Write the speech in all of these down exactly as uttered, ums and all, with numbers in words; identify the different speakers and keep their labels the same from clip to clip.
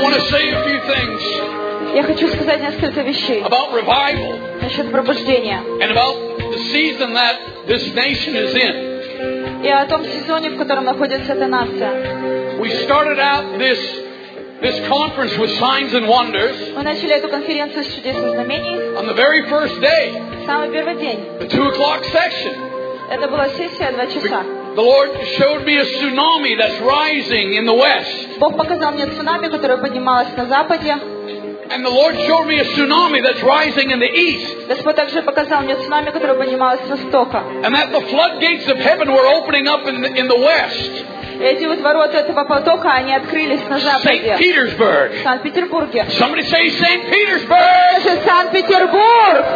Speaker 1: want to say a few things
Speaker 2: Я хочу сказать несколько вещей
Speaker 1: about revival
Speaker 2: насчет пробуждения
Speaker 1: and about the season that this nation is in.
Speaker 2: и о том сезоне, в котором находится эта нация.
Speaker 1: We started out this this conference with signs and wonders.
Speaker 2: Мы начали эту конференцию с чудес и знамений.
Speaker 1: On the very first day,
Speaker 2: самый первый день.
Speaker 1: The two o'clock section.
Speaker 2: Это была сессия два часа.
Speaker 1: The Lord showed me a tsunami that's rising in the west.
Speaker 2: Бог показал мне цунами, которое поднималось на западе.
Speaker 1: And the Lord showed me a tsunami that's rising in the east.
Speaker 2: Господь также показал мне цунами, которое поднималось с востока.
Speaker 1: And that the floodgates of heaven were opening up in the, in the west.
Speaker 2: Эти вот ворота этого потока, они открылись на западе.
Speaker 1: Saint Petersburg.
Speaker 2: В Санкт-Петербурге.
Speaker 1: Somebody say Saint Petersburg.
Speaker 2: Это Санкт-Петербург.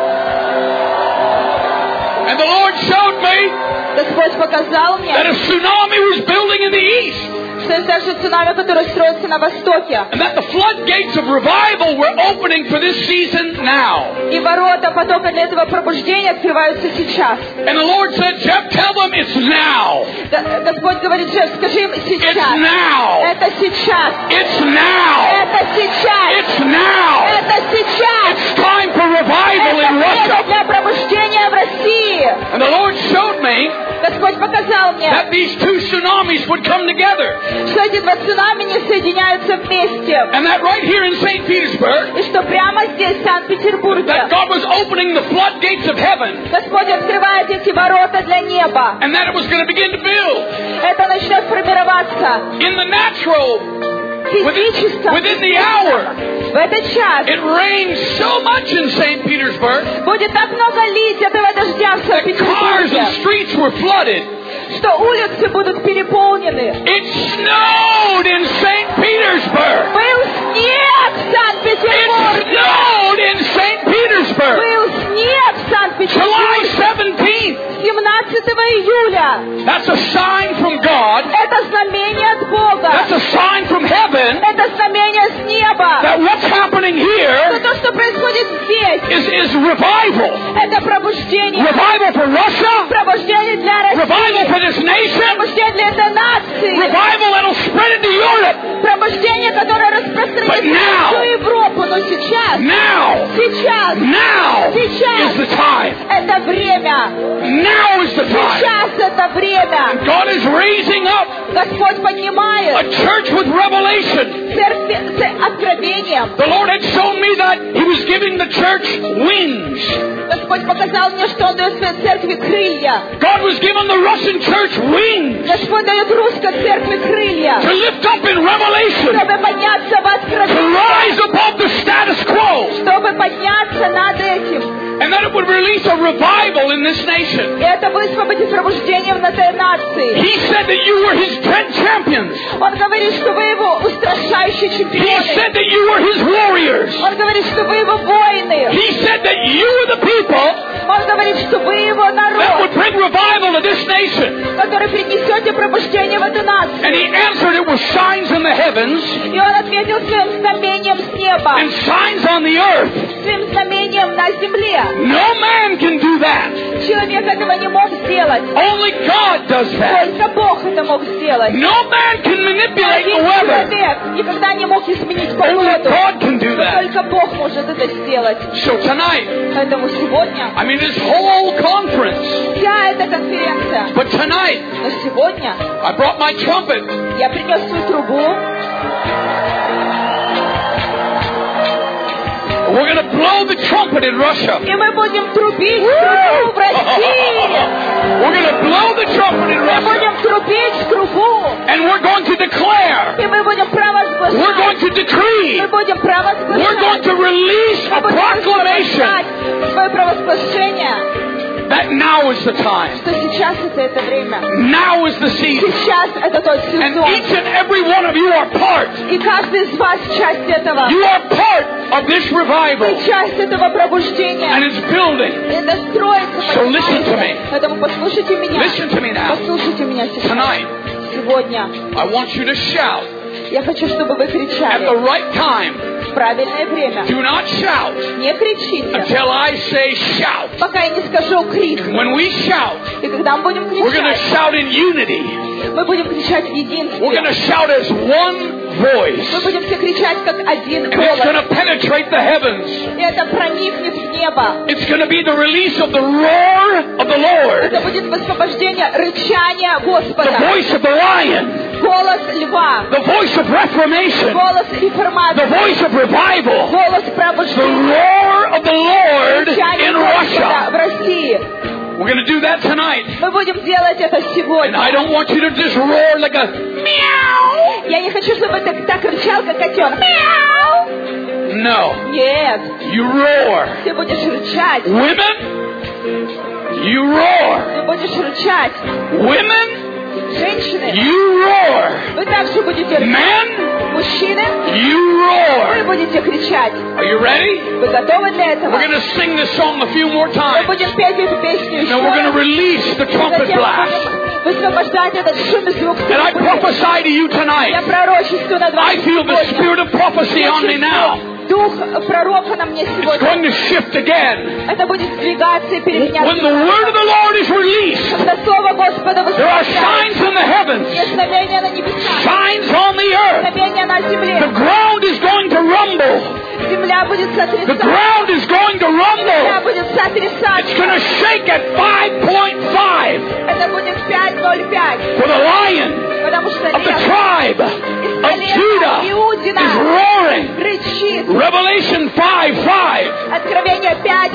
Speaker 1: And the Lord showed me
Speaker 2: Господь показал мне,
Speaker 1: that a tsunami was building in the east.
Speaker 2: что это также цунами, которое строится на востоке.
Speaker 1: And that the floodgates of revival were opening for this season now.
Speaker 2: И ворота потока для этого пробуждения открываются сейчас.
Speaker 1: And the Lord said, Jeff, tell them it's now.
Speaker 2: Господь говорит, Джефф, скажи им сейчас.
Speaker 1: It's now.
Speaker 2: Это сейчас.
Speaker 1: It's now.
Speaker 2: Это сейчас.
Speaker 1: It's now.
Speaker 2: Это сейчас.
Speaker 1: It's time for revival in
Speaker 2: Это
Speaker 1: Russia.
Speaker 2: для пробуждения в России.
Speaker 1: And the Lord showed me
Speaker 2: Господь показал мне,
Speaker 1: that these two tsunamis would come together.
Speaker 2: что эти два цунами не соединяются вместе.
Speaker 1: And that right here in Saint Petersburg,
Speaker 2: И что прямо здесь, в Санкт-Петербурге,
Speaker 1: that God was opening the floodgates of heaven.
Speaker 2: Господь открывает эти ворота для неба.
Speaker 1: And that it was going to begin to build.
Speaker 2: Это начнет формироваться.
Speaker 1: In the natural,
Speaker 2: физическом,
Speaker 1: within the hour,
Speaker 2: в этот час
Speaker 1: it rained so much in Saint Petersburg.
Speaker 2: Будет так много лить этого дождя в
Speaker 1: That cars and
Speaker 2: Санкт-Петербурге,
Speaker 1: streets were flooded.
Speaker 2: что улицы будут переполнены.
Speaker 1: It snowed in Saint Petersburg.
Speaker 2: Был снег в
Speaker 1: It
Speaker 2: Санкт-Петербурге.
Speaker 1: snowed in Saint Petersburg.
Speaker 2: Был снег в
Speaker 1: July
Speaker 2: Санкт-Петербурге.
Speaker 1: seventeenth.
Speaker 2: семнадцатого июля.
Speaker 1: That's a sign from God.
Speaker 2: Это знамение от Бога.
Speaker 1: That's a sign from heaven
Speaker 2: Это знамение с неба.
Speaker 1: that what's happening
Speaker 2: Что
Speaker 1: here
Speaker 2: то, что происходит здесь,
Speaker 1: is, is revival.
Speaker 2: это пробуждение.
Speaker 1: Revival for Russia.
Speaker 2: Пробуждение для
Speaker 1: Revival for
Speaker 2: России.
Speaker 1: this nation.
Speaker 2: Пробуждение для этой нации.
Speaker 1: Revival that'll spread into Europe.
Speaker 2: Пробуждение, которое
Speaker 1: But
Speaker 2: распространится
Speaker 1: now-
Speaker 2: на всю Европу. Но сейчас,
Speaker 1: Now,
Speaker 2: сейчас,
Speaker 1: now
Speaker 2: Сейчас.
Speaker 1: is the time.
Speaker 2: это время.
Speaker 1: Now is the time.
Speaker 2: Сейчас это время.
Speaker 1: God is raising up
Speaker 2: Господь
Speaker 1: a
Speaker 2: поднимает
Speaker 1: church with revelation.
Speaker 2: церковь с откровением.
Speaker 1: The Lord had shown me that He was giving the church wings.
Speaker 2: Господь показал мне, что Он дает своей церкви крылья.
Speaker 1: God was giving the Russian church wings
Speaker 2: Господь дает русской церкви крылья,
Speaker 1: to lift up in revelation,
Speaker 2: чтобы подняться в
Speaker 1: to
Speaker 2: откровение,
Speaker 1: rise above the status quo,
Speaker 2: чтобы подняться над этим.
Speaker 1: and that it would release a revival in this nation.
Speaker 2: И это высвободит пробуждение в этой нации.
Speaker 1: He said that you were His dread champions.
Speaker 2: Он говорит, что вы его устрашающие
Speaker 1: He
Speaker 2: чемпионы.
Speaker 1: said that you were His warriors.
Speaker 2: Он говорит, что вы его воины.
Speaker 1: He said that you were the people
Speaker 2: Он говорит, что вы его
Speaker 1: that
Speaker 2: народ,
Speaker 1: would bring revival to this nation.
Speaker 2: который принесете пробуждение в эту нацию.
Speaker 1: And He answered it with signs in the heavens
Speaker 2: И он ответил своим знамением с неба,
Speaker 1: and signs on the earth.
Speaker 2: своим знамением на земле.
Speaker 1: No man can do that.
Speaker 2: Человек этого не мог сделать.
Speaker 1: Only God does that.
Speaker 2: Только Бог это мог сделать.
Speaker 1: No man can manipulate
Speaker 2: Один
Speaker 1: the weather.
Speaker 2: человек никогда не мог изменить
Speaker 1: Only
Speaker 2: погоду.
Speaker 1: God can do
Speaker 2: Но
Speaker 1: that.
Speaker 2: только Бог может это сделать.
Speaker 1: So tonight,
Speaker 2: Поэтому сегодня
Speaker 1: I mean this whole conference,
Speaker 2: вся эта конференция.
Speaker 1: but tonight
Speaker 2: Но сегодня
Speaker 1: I brought my trumpet.
Speaker 2: я принес свою трубу.
Speaker 1: We're going to blow the trumpet in Russia.
Speaker 2: И мы будем трубить трубу в России.
Speaker 1: We're going to blow the trumpet in
Speaker 2: Мы
Speaker 1: Russia.
Speaker 2: будем трубить трубу.
Speaker 1: And we're going to declare,
Speaker 2: И мы будем
Speaker 1: we're
Speaker 2: провозглашать.
Speaker 1: going to decree,
Speaker 2: Мы будем
Speaker 1: we're going
Speaker 2: провозглашать.
Speaker 1: to release a
Speaker 2: Мы будем
Speaker 1: proclamation
Speaker 2: провозглашать свое провозглашение,
Speaker 1: that now is the time.
Speaker 2: что сейчас это это время.
Speaker 1: Now is the season.
Speaker 2: Сейчас это тот
Speaker 1: And
Speaker 2: сезон.
Speaker 1: each and every one of you are part.
Speaker 2: И каждый из вас часть этого.
Speaker 1: You are part of this revival.
Speaker 2: Вы часть этого
Speaker 1: And
Speaker 2: пробуждения.
Speaker 1: it's building.
Speaker 2: Это строится,
Speaker 1: So listen to me.
Speaker 2: понимаете? Поэтому послушайте меня.
Speaker 1: Listen to me now.
Speaker 2: Послушайте меня сейчас.
Speaker 1: Tonight,
Speaker 2: Сегодня
Speaker 1: I want you to shout
Speaker 2: я хочу, чтобы вы
Speaker 1: at the
Speaker 2: кричали
Speaker 1: right time.
Speaker 2: в правильное время.
Speaker 1: Do not shout
Speaker 2: Не кричите,
Speaker 1: until I say shout.
Speaker 2: пока я не скажу крик.
Speaker 1: When we shout,
Speaker 2: И когда мы будем
Speaker 1: we're going to
Speaker 2: кричать,
Speaker 1: shout in unity.
Speaker 2: мы будем кричать в
Speaker 1: We're going
Speaker 2: единстве.
Speaker 1: to shout as one voice.
Speaker 2: Мы будем все кричать как один
Speaker 1: And it's going
Speaker 2: голос.
Speaker 1: to penetrate the heavens.
Speaker 2: И это проникнет в небо.
Speaker 1: It's going to be the release of the roar of the Lord.
Speaker 2: Это будет высвобождение рычания
Speaker 1: The
Speaker 2: Господа.
Speaker 1: voice of the lion.
Speaker 2: Голос льва.
Speaker 1: The voice of reformation.
Speaker 2: Голос
Speaker 1: The
Speaker 2: реформации.
Speaker 1: voice of revival.
Speaker 2: Голос
Speaker 1: The
Speaker 2: пробуждения.
Speaker 1: roar of the Lord
Speaker 2: Рычание
Speaker 1: in
Speaker 2: Господа
Speaker 1: Russia.
Speaker 2: в России.
Speaker 1: We're going to do that tonight.
Speaker 2: Мы будем делать это
Speaker 1: And
Speaker 2: сегодня.
Speaker 1: I don't want you to just roar like a meow.
Speaker 2: Я не хочу, чтобы ты так рычал, как котенок. Мяу!
Speaker 1: No.
Speaker 2: Нет.
Speaker 1: You roar.
Speaker 2: Ты будешь рычать.
Speaker 1: Women, you roar.
Speaker 2: Ты будешь рычать.
Speaker 1: Women,
Speaker 2: Женщины,
Speaker 1: you roar.
Speaker 2: вы также будете рычать.
Speaker 1: Men,
Speaker 2: Мужчины,
Speaker 1: you
Speaker 2: вы
Speaker 1: roar.
Speaker 2: будете кричать.
Speaker 1: Are you ready?
Speaker 2: Вы готовы для этого?
Speaker 1: We're going to sing this song a few more
Speaker 2: Мы
Speaker 1: times.
Speaker 2: будем петь эту песню еще
Speaker 1: Now we're going to
Speaker 2: раз.
Speaker 1: release the trumpet
Speaker 2: Затем
Speaker 1: blast.
Speaker 2: будем высвобождать этот шум и звук.
Speaker 1: And I prophesy to you
Speaker 2: Я
Speaker 1: tonight.
Speaker 2: пророчествую над вами
Speaker 1: I feel the
Speaker 2: сегодня.
Speaker 1: spirit of prophecy
Speaker 2: Я
Speaker 1: on me now.
Speaker 2: чувствую дух пророка на мне
Speaker 1: It's
Speaker 2: сегодня.
Speaker 1: going to shift again.
Speaker 2: Это будет сдвигаться и переменяться.
Speaker 1: When the word of the Lord is released,
Speaker 2: Когда слово Господа
Speaker 1: there are
Speaker 2: высвобождается.
Speaker 1: signs in the heavens,
Speaker 2: Есть знамения на небесах.
Speaker 1: signs on the earth.
Speaker 2: Знамения на
Speaker 1: The
Speaker 2: земле.
Speaker 1: ground is going to rumble.
Speaker 2: Земля будет
Speaker 1: The
Speaker 2: сотрясаться.
Speaker 1: ground is going to
Speaker 2: Земля
Speaker 1: rumble.
Speaker 2: будет
Speaker 1: It's
Speaker 2: сотрясаться.
Speaker 1: going to shake at five point five
Speaker 2: Это будет пять ноль пять.
Speaker 1: for the lion
Speaker 2: Потому что
Speaker 1: of the
Speaker 2: лев
Speaker 1: tribe
Speaker 2: из
Speaker 1: of Judah
Speaker 2: колена Иудина
Speaker 1: is roaring.
Speaker 2: рычит.
Speaker 1: Revelation five five.
Speaker 2: Откровение пять.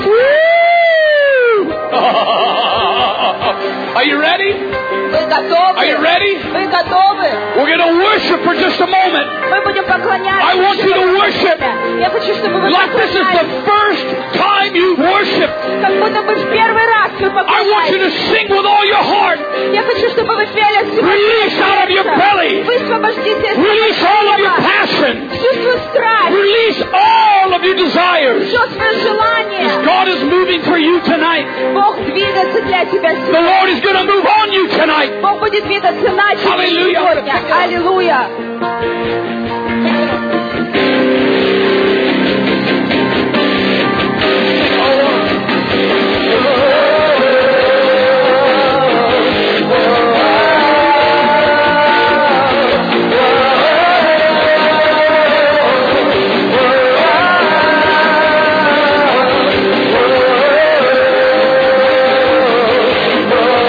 Speaker 1: Are you ready?
Speaker 2: Вы готовы?
Speaker 1: Are you ready?
Speaker 2: Вы готовы?
Speaker 1: We're going to worship for just a moment.
Speaker 2: Мы будем поклоняться.
Speaker 1: I want you to worship
Speaker 2: Я хочу, чтобы вы
Speaker 1: like this is the
Speaker 2: поклонялись.
Speaker 1: first time you worship.
Speaker 2: Как будто бы в первый раз вы
Speaker 1: I want you
Speaker 2: поклоняетесь.
Speaker 1: to sing with all your heart.
Speaker 2: Я хочу, чтобы вы пели от всего
Speaker 1: Release out of your
Speaker 2: сердца.
Speaker 1: belly.
Speaker 2: Высвободите из
Speaker 1: Release all of your
Speaker 2: сердца
Speaker 1: passion.
Speaker 2: всю свою страсть,
Speaker 1: Release all of your desires.
Speaker 2: все свое желание.
Speaker 1: God is moving for you tonight.
Speaker 2: Бог двигается для тебя
Speaker 1: The
Speaker 2: сегодня.
Speaker 1: Lord is going to move on you tonight.
Speaker 2: Бог будет двигаться на тебя
Speaker 1: Аллилуйя.
Speaker 2: сегодня. Аллилуйя.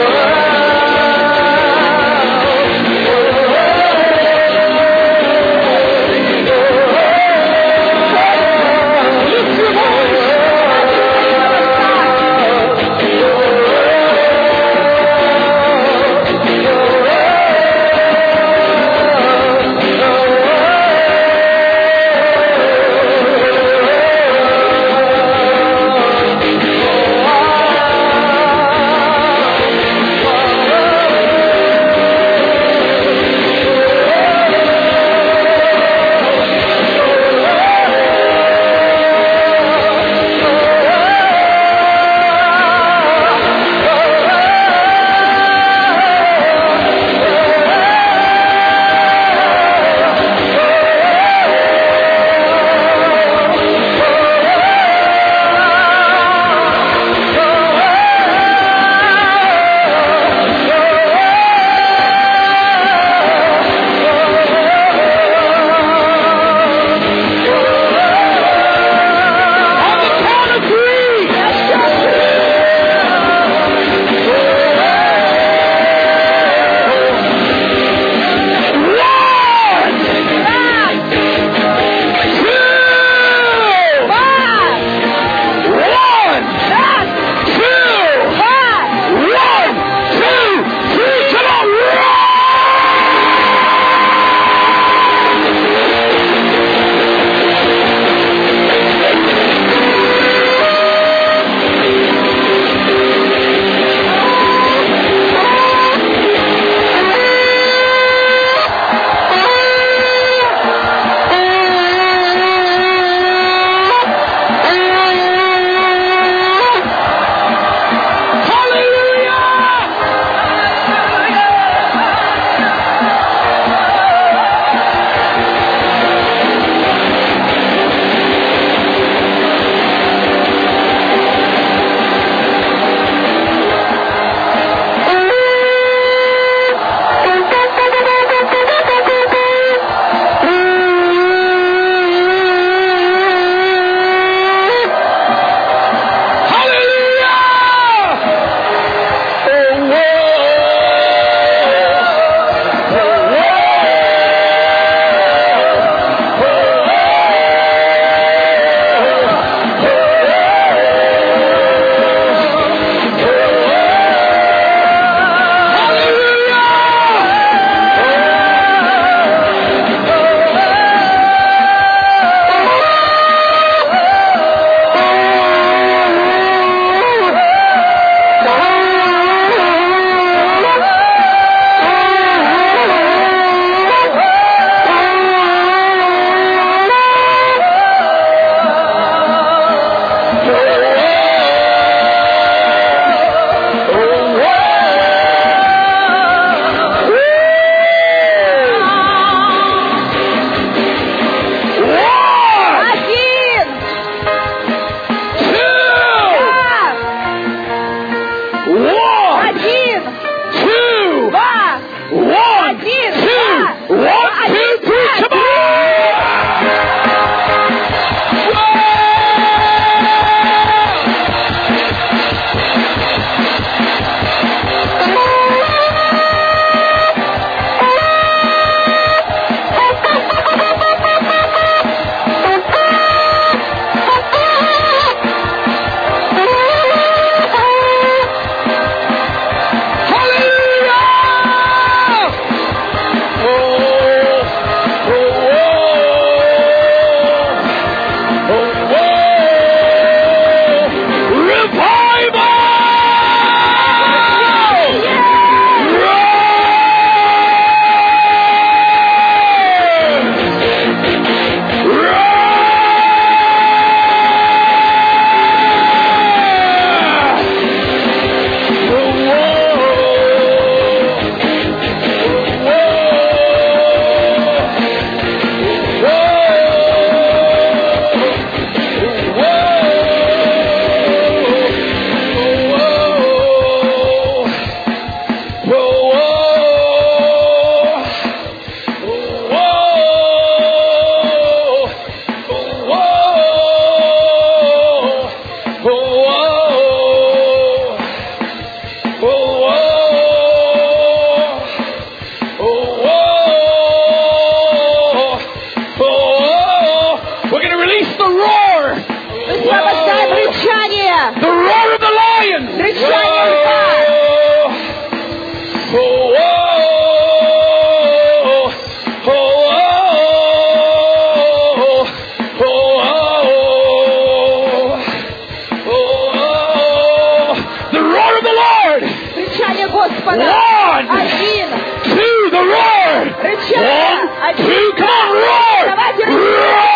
Speaker 1: Oh release the roar.
Speaker 2: Высвобождаем рычание.
Speaker 1: The roar of the lion.
Speaker 2: Рычание льва.
Speaker 1: Oh, oh, oh, oh, oh, oh. The roar of the Lord.
Speaker 2: Рычание Господа.
Speaker 1: One,
Speaker 2: Один.
Speaker 1: two, the roar.
Speaker 2: Рычание.
Speaker 1: One,
Speaker 2: Один.
Speaker 1: two, come on, roar.
Speaker 2: Давайте рычать.
Speaker 1: Roar.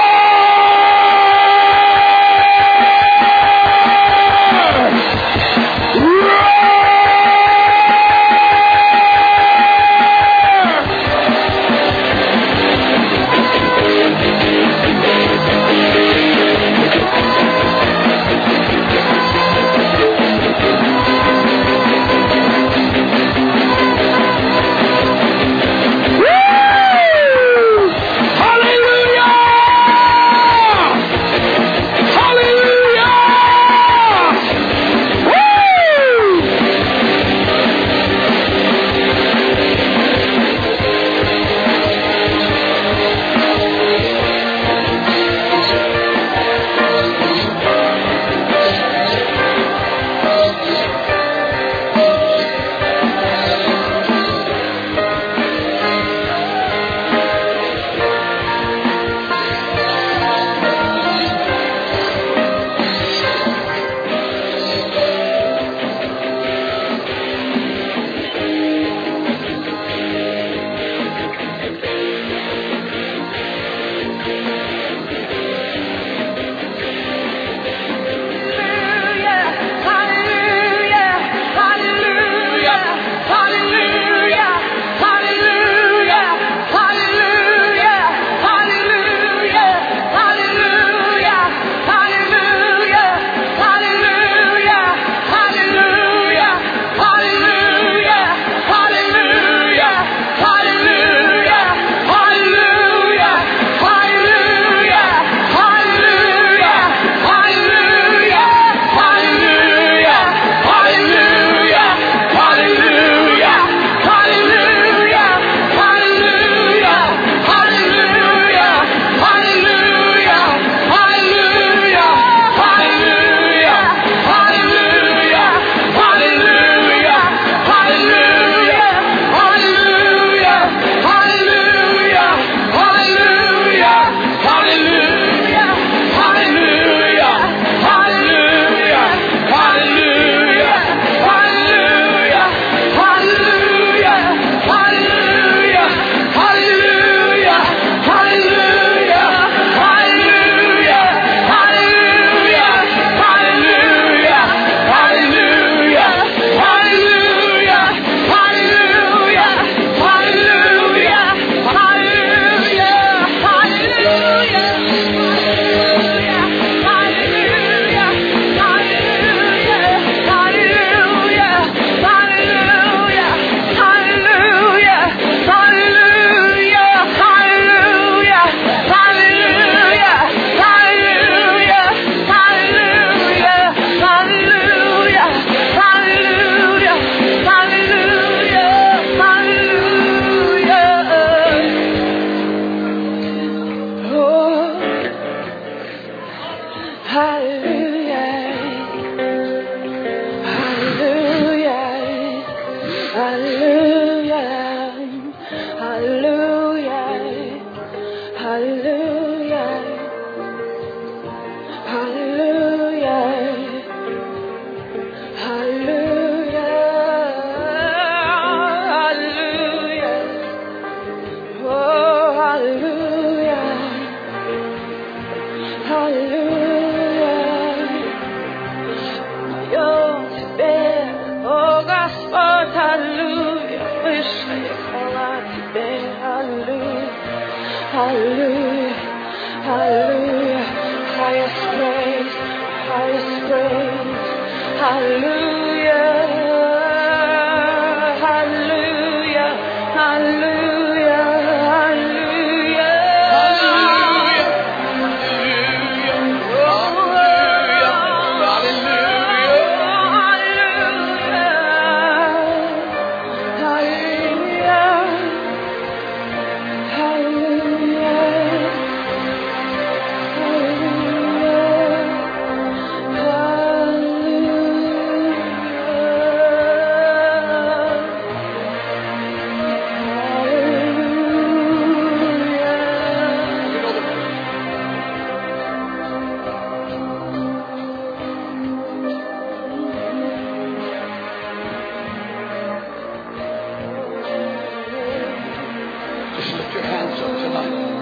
Speaker 2: Hallelujah.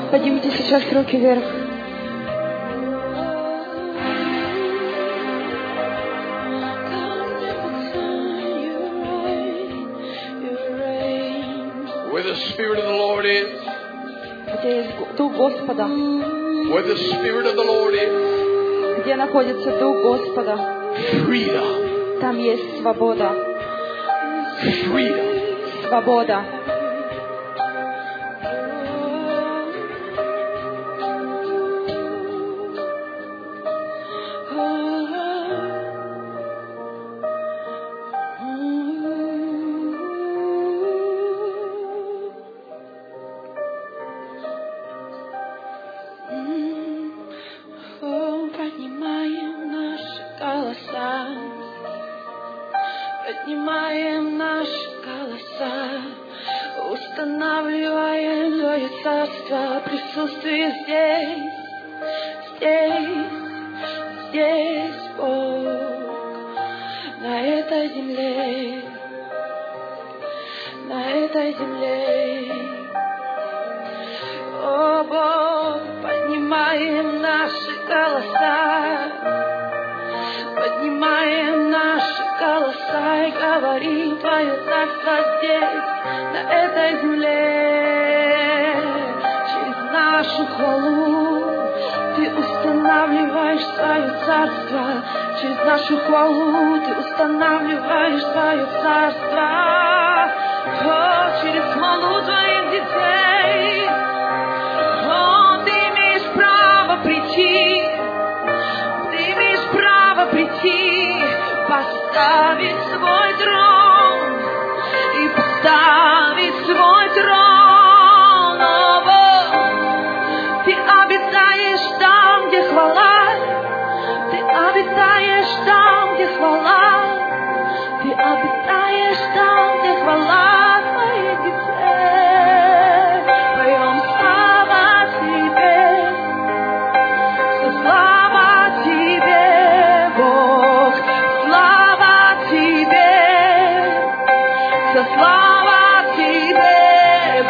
Speaker 2: Поднимите сейчас руки вверх.
Speaker 1: Where the Spirit of the Lord is,
Speaker 2: Где есть Дух Господа,
Speaker 1: where the Spirit of the Lord is,
Speaker 2: где находится Дух Господа,
Speaker 1: freedom,
Speaker 2: там есть свобода.
Speaker 1: freedom.
Speaker 2: Свобода.
Speaker 3: Поднимаем наши голоса, поднимаем наши голоса, устанавливаем Твое царство, присутствие здесь, здесь, здесь, Бог, на этой земле, на этой земле. О, Бог, поднимаем наши голоса, поднимаем наши голоса и говорим Твое царство здесь, на этой земле. Через нашу хвалу Ты устанавливаешь Твое царство, через нашу хвалу Ты устанавливаешь Твое царство. О, через хвалу Твоих детей, о, Ты имеешь право прийти, Ты имеешь право прийти, поставить свой трон и поставить свой трон. О, Бог, Ты обитаешь там, где хвала, Ты обитаешь там, где хвала, Ты обитаешь там, где хвала Твоих детей. Поем слава Тебе, вся слава Тебе, Бог, слава Тебе, вся слава Тебе,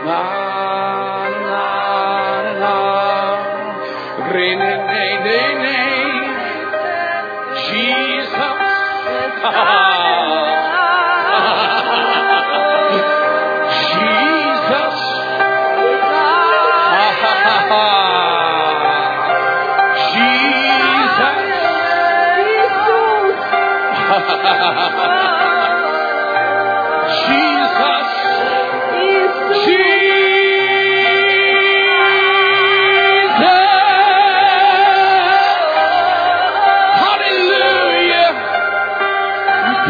Speaker 1: Na, na, na. Re, ne, ne, ne, ne. Jesus. Jesus. Jesus. Jesus. Hallelujah.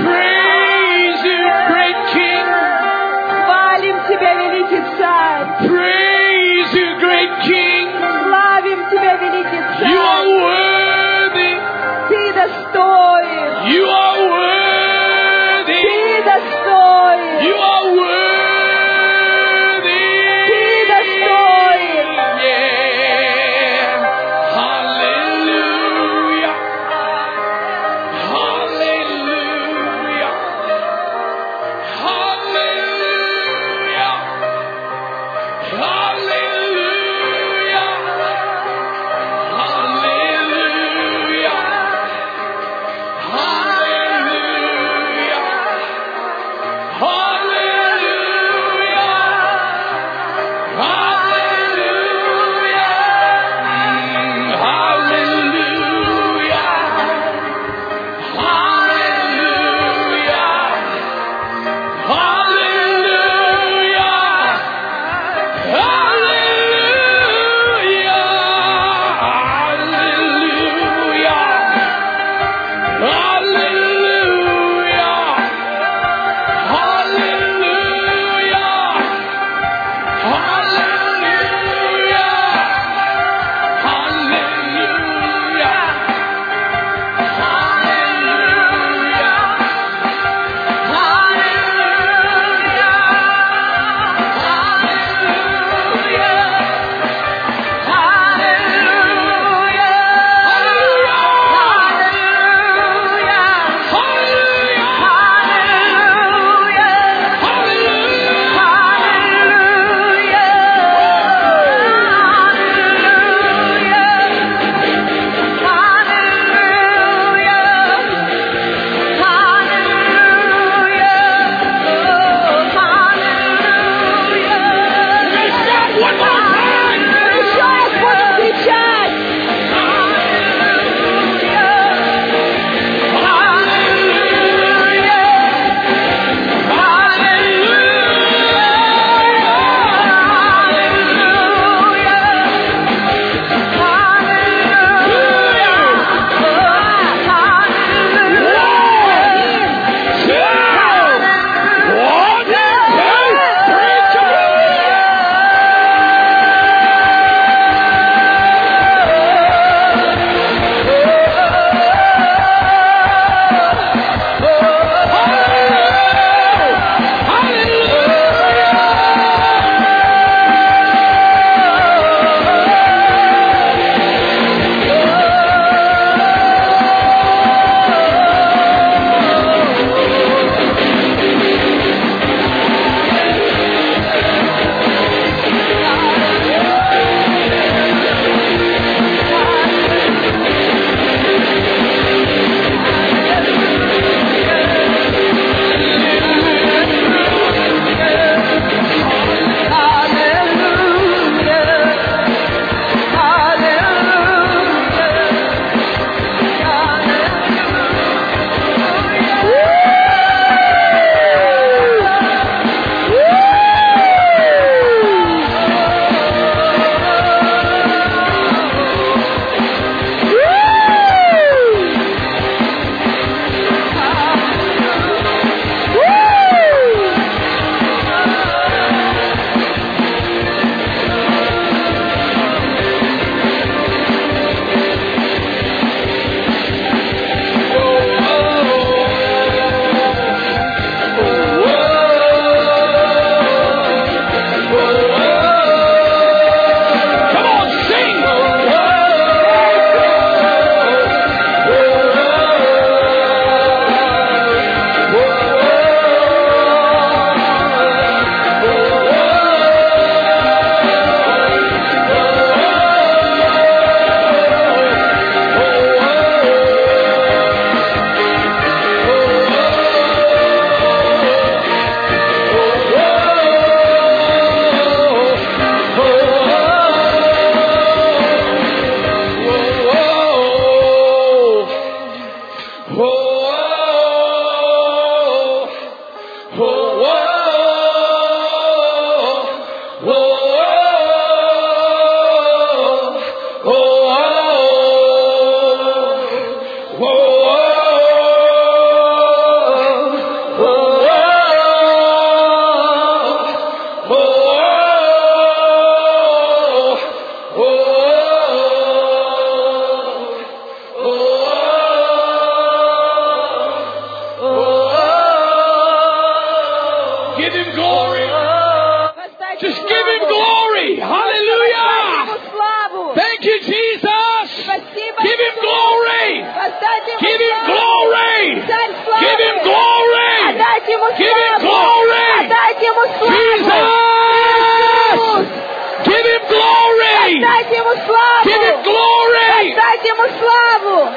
Speaker 1: Give him
Speaker 2: славу!
Speaker 1: glory!
Speaker 2: Отдайте ему славу!
Speaker 1: Jesus!
Speaker 2: Иисус!
Speaker 1: Give him glory!
Speaker 2: Отдайте ему славу!
Speaker 1: Give him glory!
Speaker 2: Отдайте ему славу!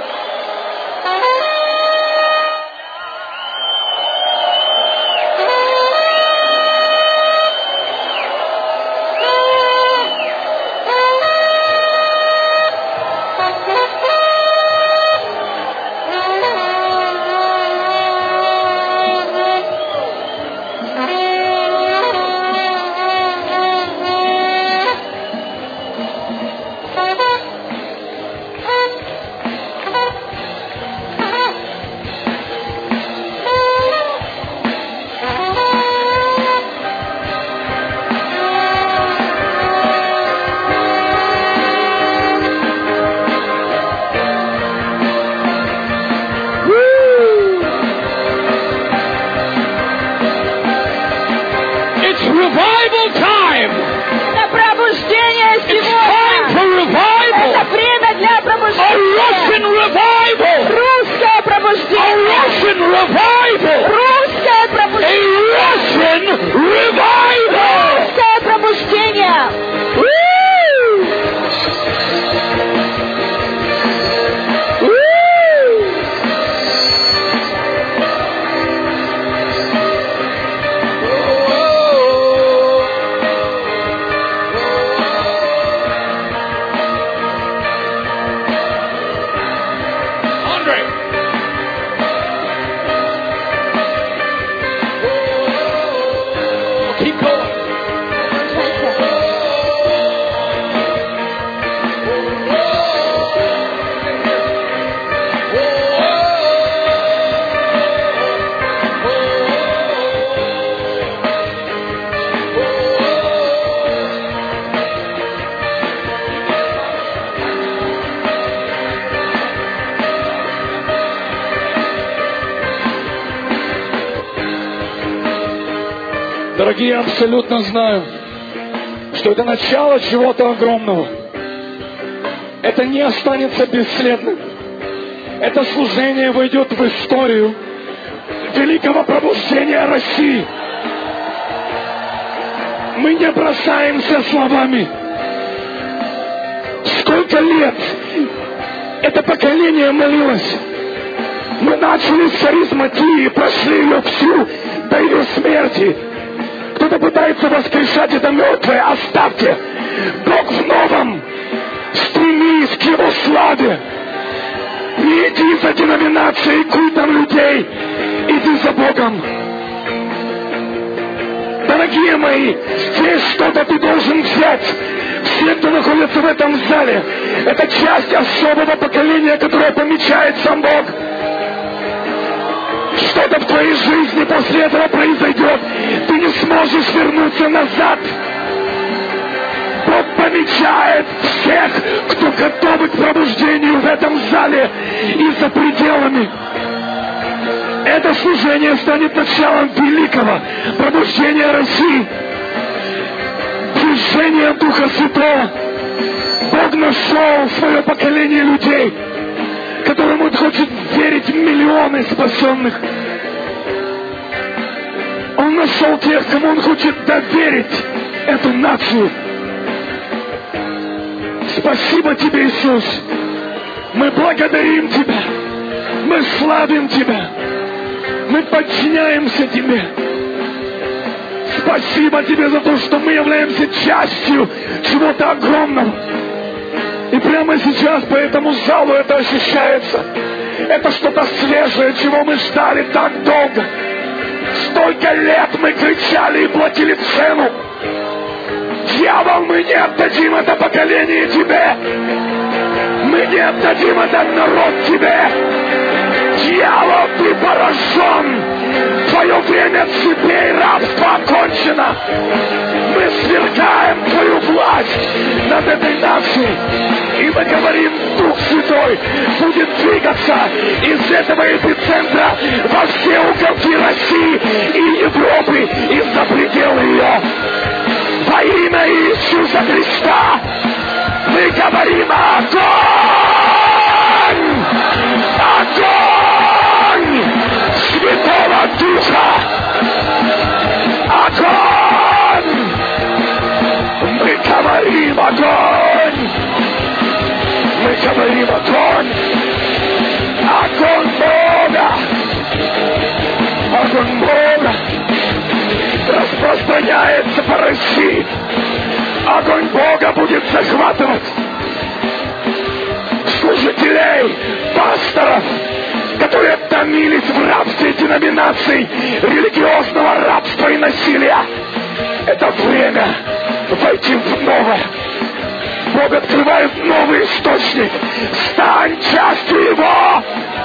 Speaker 1: It's revival time!
Speaker 2: Это пробуждение
Speaker 1: It's time
Speaker 2: сегодня!
Speaker 1: for revival!
Speaker 2: Это время для
Speaker 1: A
Speaker 2: пробуждения!
Speaker 1: Russian revival!
Speaker 2: Русское
Speaker 1: A
Speaker 2: пробуждение!
Speaker 1: Russian revival!
Speaker 2: Русское
Speaker 1: A
Speaker 2: пробуждение!
Speaker 1: Russian revival!
Speaker 2: Русское пробуждение!
Speaker 1: Woo! Woo! Andre. Keep going. Дорогие, я абсолютно знаю, что это начало чего-то огромного. Это не останется бесследным. Это служение войдет в историю великого пробуждения России. Мы не бросаемся словами. Сколько лет это поколение молилось. Мы начали с харизматии и прошли ее всю до ее смерти. Кто-то пытается воскрешать это мертвое. Оставьте. Бог в новом. Стремись к Его славе. Не иди за деноминацией, культом людей. Иди за Богом. Дорогие мои, здесь что-то ты должен взять. Все, кто находится в этом зале, это часть особого поколения, которое помечает сам Бог. Что-то в твоей жизни после этого произойдет. Ты не сможешь вернуться назад. Бог помечает всех, кто готов к пробуждению в этом зале и за пределами. Это служение станет началом великого пробуждения России. Движение Духа Святого. Бог нашел свое поколение людей, которым Он хочет верить в миллионы спасенных. Он нашел тех, кому Он хочет доверить эту нацию. Спасибо Тебе, Иисус. Мы благодарим Тебя. Мы славим Тебя. Мы подчиняемся Тебе. Спасибо Тебе за то, что мы являемся частью чего-то огромного. И прямо сейчас по этому залу это ощущается. Это что-то свежее, чего мы ждали так долго. Столько лет мы кричали и платили цену. Дьявол, мы не отдадим это поколение Тебе. Мы не отдадим этот народ Тебе. Дьявол, ты поражен. Твое время цепей рабства окончено. Мы свергаем Твою власть над этой нацией. И мы говорим, Дух Святой будет двигаться из этого эпицентра во все уголки России и Европы и за пределы ее. Во имя Иисуса Христа мы говорим: огонь! Огонь Святого Духа! Огонь Бога распространяется по России. Огонь Бога будет захватывать служителей, пасторов, которые томились в рабстве деноминаций, религиозного рабства и насилия. Это время войти в новое. Бог открывает новый источник. Стань частью Его.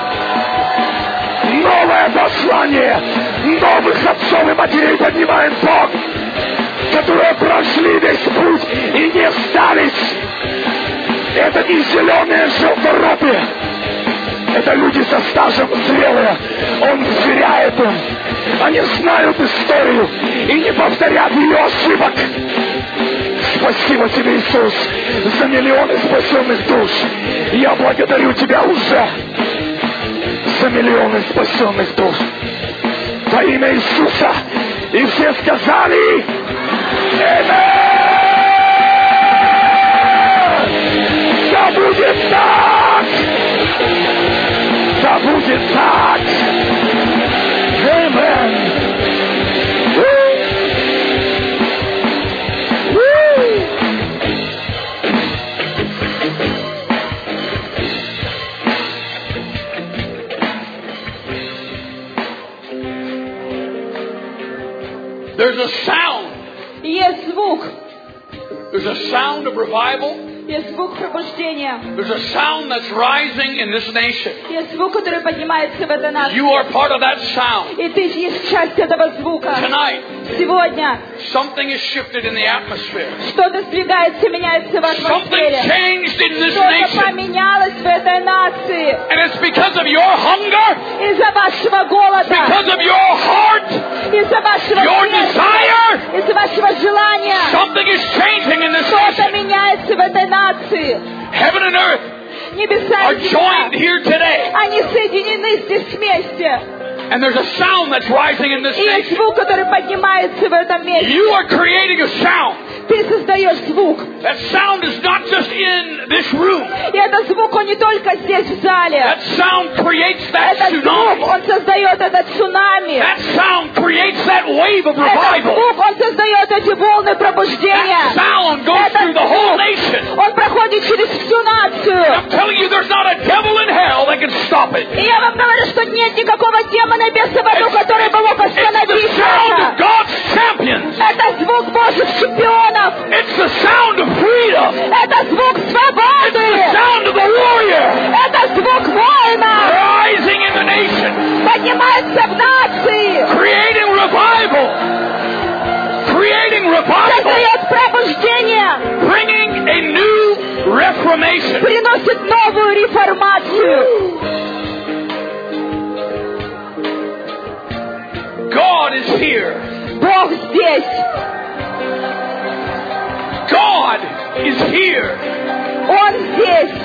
Speaker 1: Новое послание новых отцов и матерей поднимает Бог, которые прошли весь путь и не сдались. Это не зеленые желторотые. Это люди со стажем зрелые. Он вверяет им. Они знают историю и не повторят ее ошибок. Спасибо тебе, Иисус, за миллионы спасенных душ. Я благодарю Тебя уже за миллионы спасенных душ. Во имя Иисуса. И все сказали: Аминь! Да будет так! Да будет так! Аминь!
Speaker 4: There's a sound.
Speaker 2: Есть звук.
Speaker 4: There's a sound of revival.
Speaker 2: Есть звук пробуждения.
Speaker 4: There's a sound that's rising in this nation.
Speaker 2: Есть звук, который поднимается в этой нации.
Speaker 4: You are part of that sound.
Speaker 2: И ты есть часть этого звука.
Speaker 4: Tonight,
Speaker 2: Сегодня
Speaker 4: something is shifted in the atmosphere.
Speaker 2: что-то сдвигается, меняется в
Speaker 4: Something
Speaker 2: атмосфере.
Speaker 4: changed in this
Speaker 2: Что-то
Speaker 4: nation.
Speaker 2: поменялось в этой нации.
Speaker 4: And it's because of your hunger,
Speaker 2: Из-за вашего голода.
Speaker 4: because of your heart,
Speaker 2: Из-за вашего
Speaker 4: your
Speaker 2: сердца.
Speaker 4: desire.
Speaker 2: Из-за вашего желания.
Speaker 4: Something is changing in this
Speaker 2: Что-то
Speaker 4: nation.
Speaker 2: меняется в этой нации.
Speaker 4: Heaven and earth
Speaker 2: Небеса
Speaker 4: are
Speaker 2: и
Speaker 4: joined
Speaker 2: земля.
Speaker 4: here today.
Speaker 2: Они соединены здесь вместе.
Speaker 4: And there's a sound that's rising in this
Speaker 2: И есть
Speaker 4: nation.
Speaker 2: звук, который поднимается в этом месте.
Speaker 4: You are creating a sound.
Speaker 2: Ты создаешь звук.
Speaker 4: That sound is not just in this room.
Speaker 2: И этот звук, он не только здесь в зале.
Speaker 4: That sound creates that
Speaker 2: Этот звук,
Speaker 4: tsunami.
Speaker 2: он создает этот цунами.
Speaker 4: That sound creates that wave of
Speaker 2: Этот
Speaker 4: revival.
Speaker 2: звук, он создает эти волны пробуждения.
Speaker 4: That sound goes
Speaker 2: Этот
Speaker 4: through the whole
Speaker 2: звук,
Speaker 4: nation.
Speaker 2: он проходит через всю нацию.
Speaker 4: I'm telling you, there's not a devil in hell that can stop it.
Speaker 2: И я вам говорю, что нет никакого демона беса в аду, который бы мог
Speaker 4: It's the
Speaker 2: остановить
Speaker 4: sound of
Speaker 2: это.
Speaker 4: God's champions.
Speaker 2: Это звук Божьих чемпионов.
Speaker 4: It's the sound of freedom.
Speaker 2: Это звук
Speaker 4: It's
Speaker 2: свободы.
Speaker 4: the sound of the warrior
Speaker 2: Это звук воина.
Speaker 4: rising in the nation,
Speaker 2: Поднимается в нации.
Speaker 4: creating revival, creating revival,
Speaker 2: Создает пробуждение.
Speaker 4: bringing a new reformation.
Speaker 2: Приносит новую реформацию.
Speaker 4: God is here.
Speaker 2: Бог здесь.
Speaker 4: God is here.
Speaker 2: Он здесь.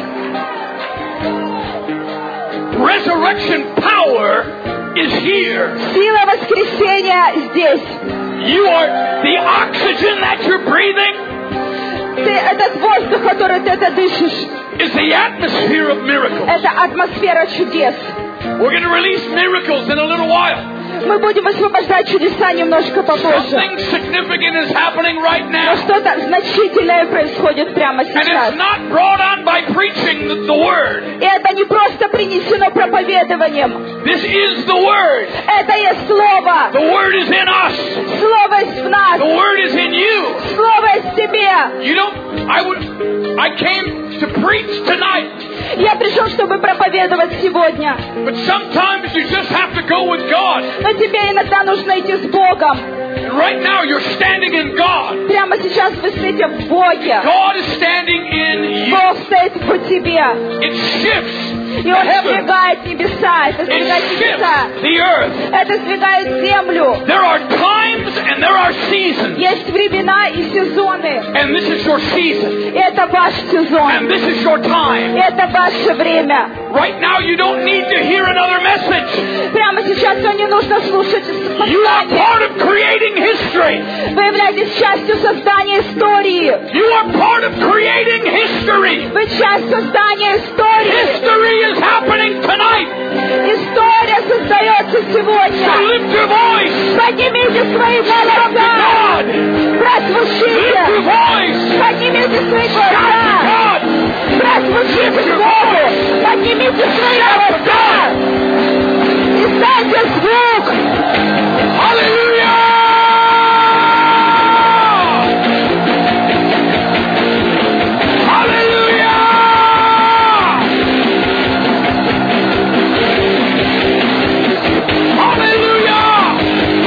Speaker 4: Resurrection power is here.
Speaker 2: Сила воскресения здесь.
Speaker 4: You are the oxygen that you're breathing
Speaker 2: Ты, этот воздух, который ты это дышишь,
Speaker 4: is the atmosphere of miracles.
Speaker 2: это атмосфера чудес.
Speaker 4: We're going to release miracles in a little while.
Speaker 2: Мы будем освобождать чудеса немножко попозже.
Speaker 4: Something significant is happening right
Speaker 2: Но
Speaker 4: now.
Speaker 2: что-то значительное происходит прямо
Speaker 4: And
Speaker 2: сейчас.
Speaker 4: it's not brought on by preaching the, the word.
Speaker 2: И это не просто принесено проповедованием.
Speaker 4: This is the word.
Speaker 2: Это есть Слово.
Speaker 4: The word is in us.
Speaker 2: Слово есть в нас.
Speaker 4: The word is in you.
Speaker 2: Слово есть в тебе.
Speaker 4: You don't, I would, I came to preach tonight.
Speaker 2: Я пришел, чтобы проповедовать сегодня.
Speaker 4: But sometimes you just have to go with God.
Speaker 2: Но тебе иногда нужно идти с Богом.
Speaker 4: And right now you're standing in God.
Speaker 2: Прямо сейчас вы стоите в Боге.
Speaker 4: God is standing in you.
Speaker 2: Бог стоит в тебе.
Speaker 4: It shifts
Speaker 2: И Он
Speaker 4: heaven.
Speaker 2: сдвигает небеса. Это
Speaker 4: It
Speaker 2: сдвигает небеса.
Speaker 4: shifts the earth.
Speaker 2: Это сдвигает землю.
Speaker 4: There are times and there are seasons.
Speaker 2: Есть времена и сезоны.
Speaker 4: And this is your season.
Speaker 2: И это ваш
Speaker 4: And
Speaker 2: сезон.
Speaker 4: this is your
Speaker 2: И
Speaker 4: time.
Speaker 2: это ваше время.
Speaker 4: Right now you don't need to hear another message.
Speaker 2: Прямо сейчас вам не нужно слушать
Speaker 4: You are
Speaker 2: послание.
Speaker 4: part of creating history.
Speaker 2: Вы являетесь частью создания истории.
Speaker 4: You are part of creating history.
Speaker 2: Вы часть создания истории.
Speaker 4: History History is happening tonight.
Speaker 2: История создается
Speaker 4: So
Speaker 2: сегодня.
Speaker 4: lift your voice.
Speaker 2: Поднимите свои
Speaker 4: Shout to
Speaker 2: голоса.
Speaker 4: God.
Speaker 2: Прозвучите.
Speaker 4: Lift your voice.
Speaker 2: Поднимите свои
Speaker 4: Shout to
Speaker 2: голоса.
Speaker 4: God.
Speaker 2: Прозвучите Богу. Поднимите свои голоса. Издайте звук.
Speaker 4: Hallelujah! Hallelujah! Hallelujah!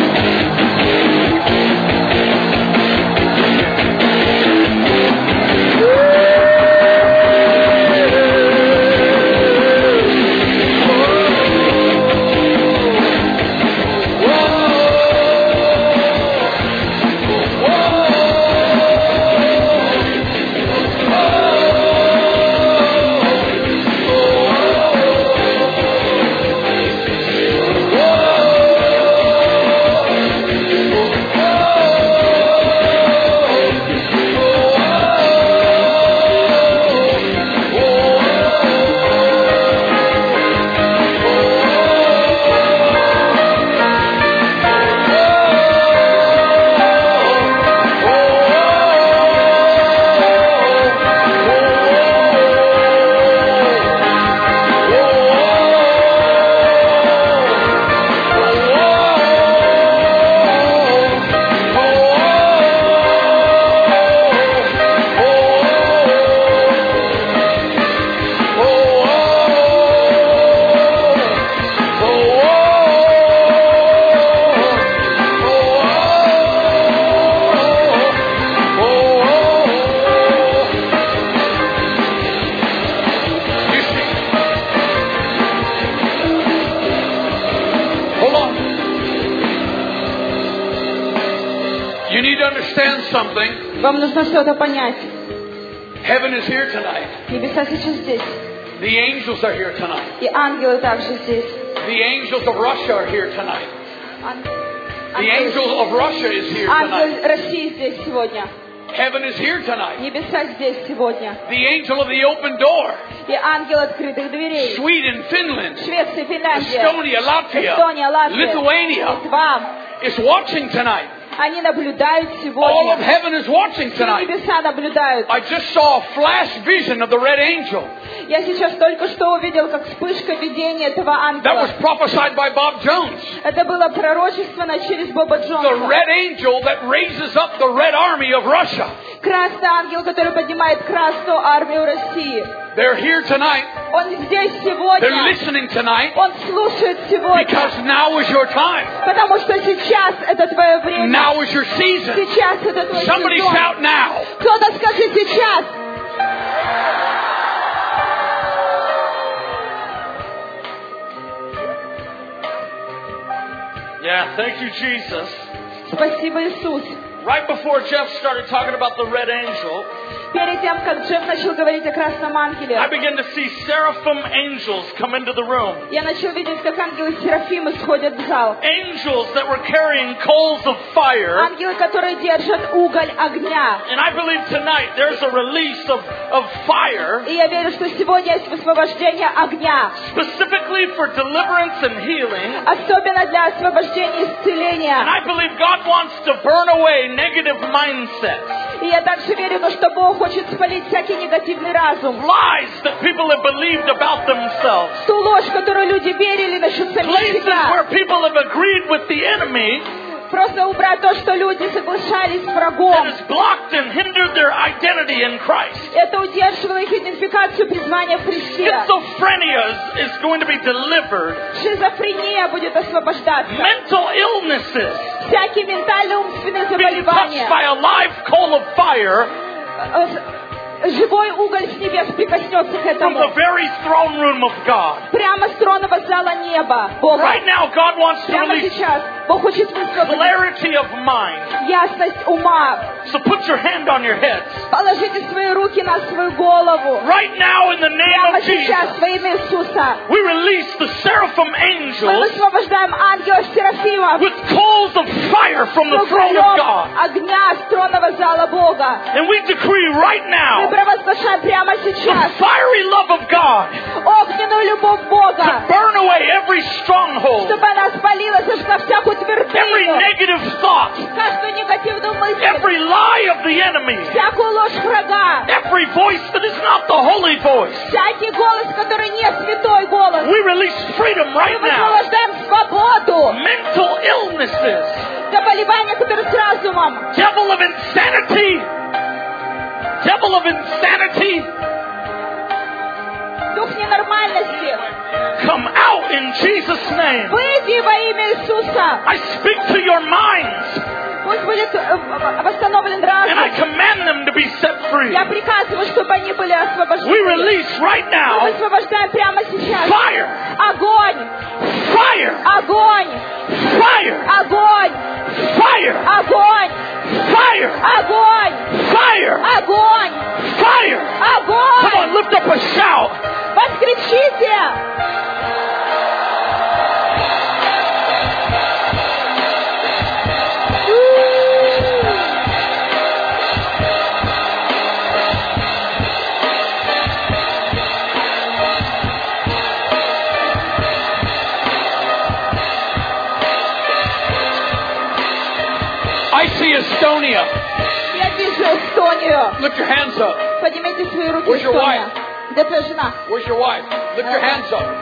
Speaker 4: You need to understand something.
Speaker 2: Вам нужно что-то понять.
Speaker 4: Heaven is here tonight.
Speaker 2: Небеса сейчас здесь.
Speaker 4: The angels are here tonight.
Speaker 2: И ангелы также здесь.
Speaker 4: The angels of Russia are here tonight.
Speaker 2: Ан-
Speaker 4: The
Speaker 2: ангелы-
Speaker 4: angel of Russia is here tonight.
Speaker 2: Ангел России здесь сегодня.
Speaker 4: Heaven is here tonight.
Speaker 2: Небеса здесь сегодня.
Speaker 4: The angel of the open door.
Speaker 2: И ангел открытых дверей.
Speaker 4: Sweden, Finland,
Speaker 2: Швеция, Финляндия,
Speaker 4: Estonia, Latvia,
Speaker 2: Эстония, Латвия,
Speaker 4: Lithuania
Speaker 2: Литва.
Speaker 4: is watching tonight.
Speaker 2: Они наблюдают
Speaker 4: All of
Speaker 2: сегодня.
Speaker 4: heaven is watching
Speaker 2: Все
Speaker 4: tonight.
Speaker 2: небеса наблюдают.
Speaker 4: I just saw a flash vision of the red angel
Speaker 2: Я сейчас только что увидел, как вспышка видения этого
Speaker 4: that was
Speaker 2: ангела.
Speaker 4: prophesied by Bob Jones.
Speaker 2: Это было пророчествовано через Боба
Speaker 4: The
Speaker 2: Джонса.
Speaker 4: red angel that raises up the red army of Russia.
Speaker 2: Красный ангел, который поднимает Красную армию России.
Speaker 4: They're here tonight.
Speaker 2: Он здесь
Speaker 4: They're
Speaker 2: сегодня.
Speaker 4: listening tonight
Speaker 2: Он слушает сегодня.
Speaker 4: because now is your time.
Speaker 2: Потому что сейчас это твое время.
Speaker 4: Now is your season.
Speaker 2: Сейчас это твой
Speaker 4: Somebody
Speaker 2: сезон.
Speaker 4: shout now.
Speaker 2: Кто-то скажи сейчас.
Speaker 5: Yeah, thank you, Jesus.
Speaker 2: Спасибо, Иисус.
Speaker 5: Right before Jeff started talking about the red angel,
Speaker 2: Перед тем, как Джефф начал говорить о красном ангеле,
Speaker 5: I began to see seraphim angels come into the room.
Speaker 2: я начал видеть, как ангелы Серафимы сходят в зал.
Speaker 5: Angels that were carrying coals of fire.
Speaker 2: Ангелы, которые держат уголь огня.
Speaker 5: And I believe tonight there's a release of, of fire
Speaker 2: И я верю, что сегодня есть высвобождение огня.
Speaker 5: specifically for deliverance and healing.
Speaker 2: Особенно для освобождения и
Speaker 5: And
Speaker 2: исцеления.
Speaker 5: I believe God wants to burn away negative mindsets,
Speaker 2: И я также верю, ну, что Бог хочет спалить всякий негативный разум.
Speaker 5: lies that people have believed about themselves,
Speaker 2: Ту ложь, которую люди верили насчет самих
Speaker 5: places where
Speaker 2: себя.
Speaker 5: people have agreed with the enemy
Speaker 2: Просто убрать то, что люди соглашались с
Speaker 5: that
Speaker 2: врагом.
Speaker 5: has blocked and hindered their identity in Christ.
Speaker 2: Это удерживало их идентификацию призвания в Христе.
Speaker 5: Schizophrenia is, is going to be delivered.
Speaker 2: Шизофрения будет освобождаться.
Speaker 5: Mental illnesses
Speaker 2: Всякие ментальные умственные
Speaker 5: being touched
Speaker 2: заболевания.
Speaker 5: by a live coal of fire
Speaker 2: Э, Живой уголь с небес прикоснется к
Speaker 5: from
Speaker 2: этому.
Speaker 5: the very throne room of God.
Speaker 2: Прямо с тронного зала неба. Бога.
Speaker 5: Right now, God wants to
Speaker 2: Прямо
Speaker 5: release
Speaker 2: сейчас Бог хочет высвободить
Speaker 5: clarity of mind.
Speaker 2: ясность ума.
Speaker 5: So put your hand on your heads.
Speaker 2: Положите свои руки на свою голову.
Speaker 5: Right now, in the name
Speaker 2: Прямо
Speaker 5: of Jesus,
Speaker 2: сейчас во имя Иисуса
Speaker 5: we release the seraphim
Speaker 2: мы
Speaker 5: angels
Speaker 2: высвобождаем ангелов Серафимов
Speaker 5: with coals of fire from the
Speaker 2: с
Speaker 5: throne of
Speaker 2: углем
Speaker 5: God.
Speaker 2: огня с тронного зала Бога.
Speaker 5: And we decree right
Speaker 2: Мы
Speaker 5: now
Speaker 2: провозглашаем прямо
Speaker 5: the
Speaker 2: сейчас
Speaker 5: fiery love of God
Speaker 2: огненную любовь
Speaker 5: to
Speaker 2: Бога,
Speaker 5: burn away every stronghold,
Speaker 2: чтобы она спалила, зажгла всякую
Speaker 5: every
Speaker 2: твердыню,
Speaker 5: negative thought,
Speaker 2: каждую негативную мысль,
Speaker 5: every lie of the enemy,
Speaker 2: всякую ложь врага,
Speaker 5: every voice that is not the holy voice.
Speaker 2: всякий голос, который не святой голос.
Speaker 5: We release freedom
Speaker 2: Мы
Speaker 5: right now.
Speaker 2: высвобождаем свободу,
Speaker 5: Mental illnesses,
Speaker 2: заболевания, которые с разумом,
Speaker 5: devil of insanity, devil of insanity,
Speaker 2: дух ненормальности.
Speaker 5: come out in Jesus' name.
Speaker 2: Выйди во имя Иисуса.
Speaker 5: I speak to your minds
Speaker 2: Пусть будет э, в- восстановлен
Speaker 5: and I
Speaker 2: разум.
Speaker 5: command them to be set free.
Speaker 2: Я приказываю, чтобы они были
Speaker 5: We
Speaker 2: освобождены.
Speaker 5: release right
Speaker 2: Мы
Speaker 5: now
Speaker 2: высвобождаем прямо сейчас.
Speaker 5: fire,
Speaker 2: Огонь!
Speaker 5: fire,
Speaker 2: Огонь!
Speaker 5: fire,
Speaker 2: Огонь!
Speaker 5: fire,
Speaker 2: Огонь!
Speaker 5: fire,
Speaker 2: Огонь!
Speaker 5: fire,
Speaker 2: Огонь!
Speaker 5: fire. Come
Speaker 2: Огонь!
Speaker 5: on, lift up a shout.
Speaker 2: Воскресите!
Speaker 5: I see Estonia.
Speaker 2: Я вижу Эстонию.
Speaker 5: Lift your hands up.
Speaker 2: Поднимите свои руки,
Speaker 5: Where's your
Speaker 2: Эстония. Где твоя жена?
Speaker 5: Where's your wife? Lift your hands up.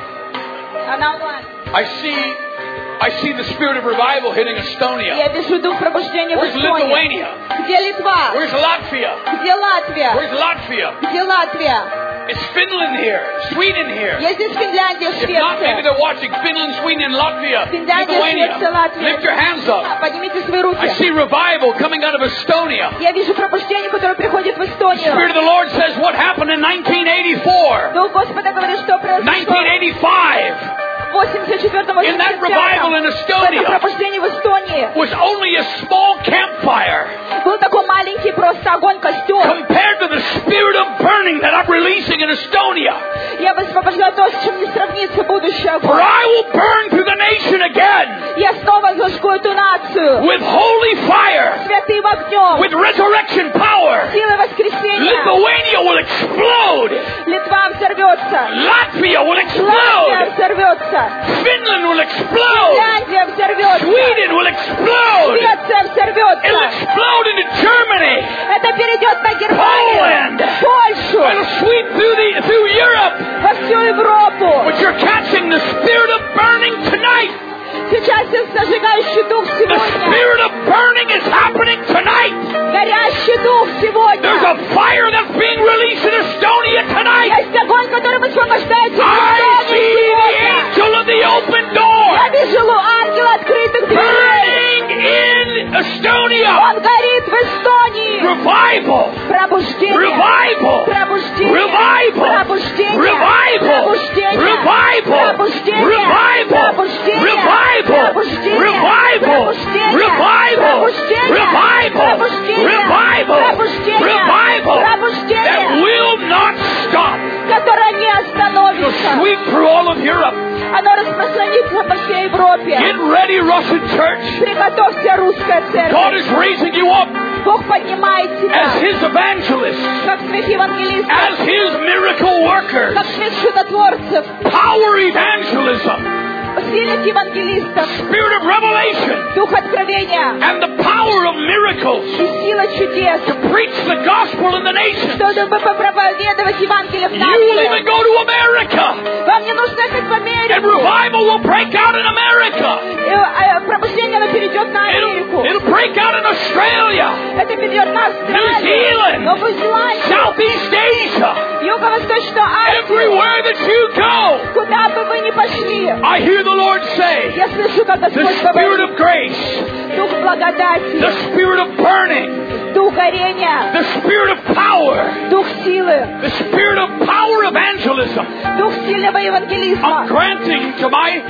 Speaker 2: Она онлайн.
Speaker 5: I see, I see the spirit of revival hitting Estonia.
Speaker 2: Я вижу дух пробуждения в
Speaker 5: Where's
Speaker 2: Эстонии.
Speaker 5: Lithuania?
Speaker 2: Где Литва?
Speaker 5: Where's Latvia?
Speaker 2: Где Латвия?
Speaker 5: Where's Latvia?
Speaker 2: Где Латвия?
Speaker 5: Is Finland here? Sweden here?
Speaker 2: Есть здесь Финляндия,
Speaker 5: If not, maybe
Speaker 2: Швеция.
Speaker 5: they're watching Finland, Sweden, and Latvia.
Speaker 2: Финляндия,
Speaker 5: Lithuania.
Speaker 2: Швеция, Латвия.
Speaker 5: Lift your hands up.
Speaker 2: Поднимите свои
Speaker 5: I
Speaker 2: руки.
Speaker 5: see revival coming out of Estonia.
Speaker 2: Я вижу пробуждение, которое приходит в
Speaker 5: The
Speaker 2: Эстонию.
Speaker 5: Spirit of the Lord says what happened in nineteen eighty-four,
Speaker 2: Дух Господа говорит, что произошло
Speaker 5: nineteen eighty-five,
Speaker 2: в восемьдесят четвёртом
Speaker 5: in that revival in
Speaker 2: в этом
Speaker 5: Estonia
Speaker 2: пробуждении в Эстонии.
Speaker 5: was only a small campfire
Speaker 2: Был такой маленький просто огонь, костер.
Speaker 5: compared to the spirit of burning that I'm releasing in Estonia.
Speaker 2: Я высвобождаю то, с чем не сравнится будущий
Speaker 5: For
Speaker 2: огонь.
Speaker 5: I will burn through the nation again
Speaker 2: Я снова зажгу эту нацию
Speaker 5: with holy fire,
Speaker 2: святым огнем,
Speaker 5: with resurrection power.
Speaker 2: силой воскресения.
Speaker 5: Lithuania will explode.
Speaker 2: Литва взорвется.
Speaker 5: Latvia will
Speaker 2: Латвия
Speaker 5: explode.
Speaker 2: взорвется.
Speaker 5: Finland will explode.
Speaker 2: Финляндия взорвется.
Speaker 5: Sweden will explode.
Speaker 2: Швеция
Speaker 5: It'll
Speaker 2: взорвется.
Speaker 5: explode into Germany,
Speaker 2: Это перейдет на Германию,
Speaker 5: Poland.
Speaker 2: Польшу,
Speaker 5: It'll sweep through the through Europe.
Speaker 2: во всю Европу.
Speaker 5: But you're catching the spirit of burning tonight.
Speaker 2: Сейчас есть зажигающий дух
Speaker 5: The
Speaker 2: сегодня.
Speaker 5: spirit of burning is happening tonight.
Speaker 2: Горящий дух сегодня.
Speaker 5: There's a fire that's being released in Estonia tonight.
Speaker 2: Есть огонь, который высвобождается в
Speaker 5: I
Speaker 2: Эстонии
Speaker 5: see the
Speaker 2: сегодня.
Speaker 5: angel of the open door
Speaker 2: Я вижу ангела открытых дверей.
Speaker 5: burning in Estonia.
Speaker 2: Он горит в Эстонии.
Speaker 5: Revival.
Speaker 2: Пробуждение.
Speaker 5: Revival.
Speaker 2: Пробуждение.
Speaker 5: Revival.
Speaker 2: Пробуждение.
Speaker 5: Revival.
Speaker 2: Пробуждение.
Speaker 5: Revival.
Speaker 2: Пробуждение.
Speaker 5: Revival.
Speaker 2: Пробуждение.
Speaker 5: Revival.
Speaker 2: Пробуждение.
Speaker 5: Revival.
Speaker 2: Пробуждение.
Speaker 5: Revival.
Speaker 2: Пробуждение.
Speaker 5: Revival.
Speaker 2: Пробуждение.
Speaker 5: Revival.
Speaker 2: Пробуждение.
Speaker 5: Revival. That
Speaker 2: Пробуждение,
Speaker 5: will not stop.
Speaker 2: которое не
Speaker 5: It'll
Speaker 2: остановится.
Speaker 5: sweep through all of Europe.
Speaker 2: Оно распространится по всей Европе.
Speaker 5: Get ready, Russian church.
Speaker 2: Приготовься, русская
Speaker 5: God
Speaker 2: церковь.
Speaker 5: is raising you up
Speaker 2: Бог поднимает тебя,
Speaker 5: as His evangelist,
Speaker 2: как своих евангелистов,
Speaker 5: as His miracle workers.
Speaker 2: как своих чудотворцев,
Speaker 5: Power evangelism,
Speaker 2: сильных евангелистов,
Speaker 5: spirit of revelation,
Speaker 2: дух откровения
Speaker 5: and the power of miracles
Speaker 2: и сила чудес,
Speaker 5: to preach the gospel in the nations.
Speaker 2: чтобы проповедовать Евангелие в
Speaker 5: You will even
Speaker 2: нации.
Speaker 5: go to America,
Speaker 2: Вам не нужно ехать в
Speaker 5: and
Speaker 2: Америку.
Speaker 5: revival will break out in America.
Speaker 2: Э, э, Пробуждение, оно перейдет на
Speaker 5: It'll,
Speaker 2: Америку.
Speaker 5: it'll break out in Australia,
Speaker 2: Это перейдет на
Speaker 5: New
Speaker 2: Австралию,
Speaker 5: Zealand,
Speaker 2: Новую Зеландию,
Speaker 5: Southeast Asia,
Speaker 2: Юго-Восточную Азию.
Speaker 5: everywhere that you go.
Speaker 2: Куда бы вы ни пошли,
Speaker 5: I hear the Lord say,
Speaker 2: я слышу, как
Speaker 5: the
Speaker 2: Господь
Speaker 5: spirit
Speaker 2: говорит,
Speaker 5: of grace,
Speaker 2: дух благодати,
Speaker 5: the spirit of burning,
Speaker 2: дух горения,
Speaker 5: the spirit of power,
Speaker 2: дух силы,
Speaker 5: the spirit of power evangelism.
Speaker 2: дух сильного
Speaker 5: I'm
Speaker 2: евангелизма.
Speaker 5: granting to my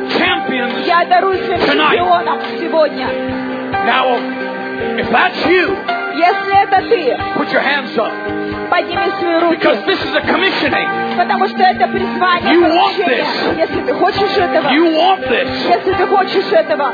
Speaker 5: champions.
Speaker 2: Я дарую своим
Speaker 5: Tonight.
Speaker 2: чемпионам сегодня.
Speaker 5: Now, if that's you,
Speaker 2: Если это ты,
Speaker 5: put your hands up.
Speaker 2: подними свои руки.
Speaker 5: Because this is a commissioning.
Speaker 2: Потому что это призвание,
Speaker 5: You want
Speaker 2: поручение.
Speaker 5: this.
Speaker 2: Если ты хочешь этого,
Speaker 5: You want this.
Speaker 2: если ты хочешь этого,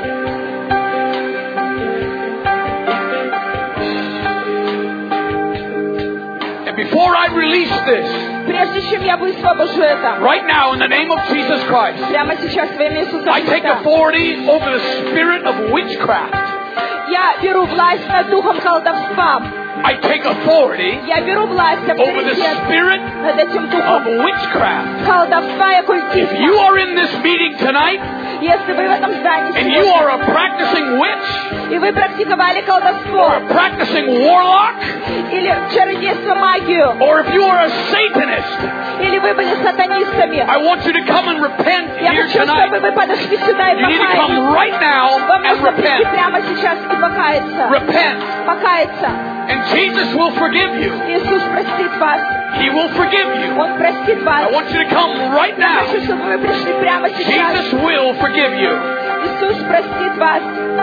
Speaker 5: And before I release this,
Speaker 2: прежде чем я высвобожу это,
Speaker 5: right now, in the name of Jesus Christ,
Speaker 2: прямо сейчас во имя Иисуса
Speaker 5: I take
Speaker 2: Христа,
Speaker 5: authority over the spirit of witchcraft.
Speaker 2: я беру власть над духом колдовства.
Speaker 5: I take authority
Speaker 2: Я беру власть,
Speaker 5: over the
Speaker 2: авторитет
Speaker 5: spirit
Speaker 2: над этим
Speaker 5: of
Speaker 2: духом
Speaker 5: witchcraft.
Speaker 2: колдовства и
Speaker 5: If
Speaker 2: оккультизма.
Speaker 5: you are in this meeting tonight
Speaker 2: Если вы в этом здании
Speaker 5: and you
Speaker 2: сегодня,
Speaker 5: are a practicing witch
Speaker 2: и вы практиковали
Speaker 5: or
Speaker 2: колдовство,
Speaker 5: a practicing warlock,
Speaker 2: или чародейство, магию,
Speaker 5: or if you are a Satanist,
Speaker 2: или вы были сатанистами,
Speaker 5: I want you to come and repent
Speaker 2: я
Speaker 5: here
Speaker 2: хочу, чтобы
Speaker 5: tonight.
Speaker 2: вы подошли сюда и
Speaker 5: You need to come
Speaker 2: покаялись.
Speaker 5: right now
Speaker 2: Вам
Speaker 5: and
Speaker 2: нужно прийти
Speaker 5: repent.
Speaker 2: прямо сейчас и покаяться.
Speaker 5: Repent.
Speaker 2: Покаяться.
Speaker 5: And Jesus will forgive you.
Speaker 2: Иисус простит вас.
Speaker 5: He will forgive you.
Speaker 2: Он простит
Speaker 5: I
Speaker 2: вас.
Speaker 5: want you to come right
Speaker 2: Я
Speaker 5: now.
Speaker 2: хочу, чтобы вы пришли прямо сейчас.
Speaker 5: Jesus will forgive you.
Speaker 2: Иисус простит вас.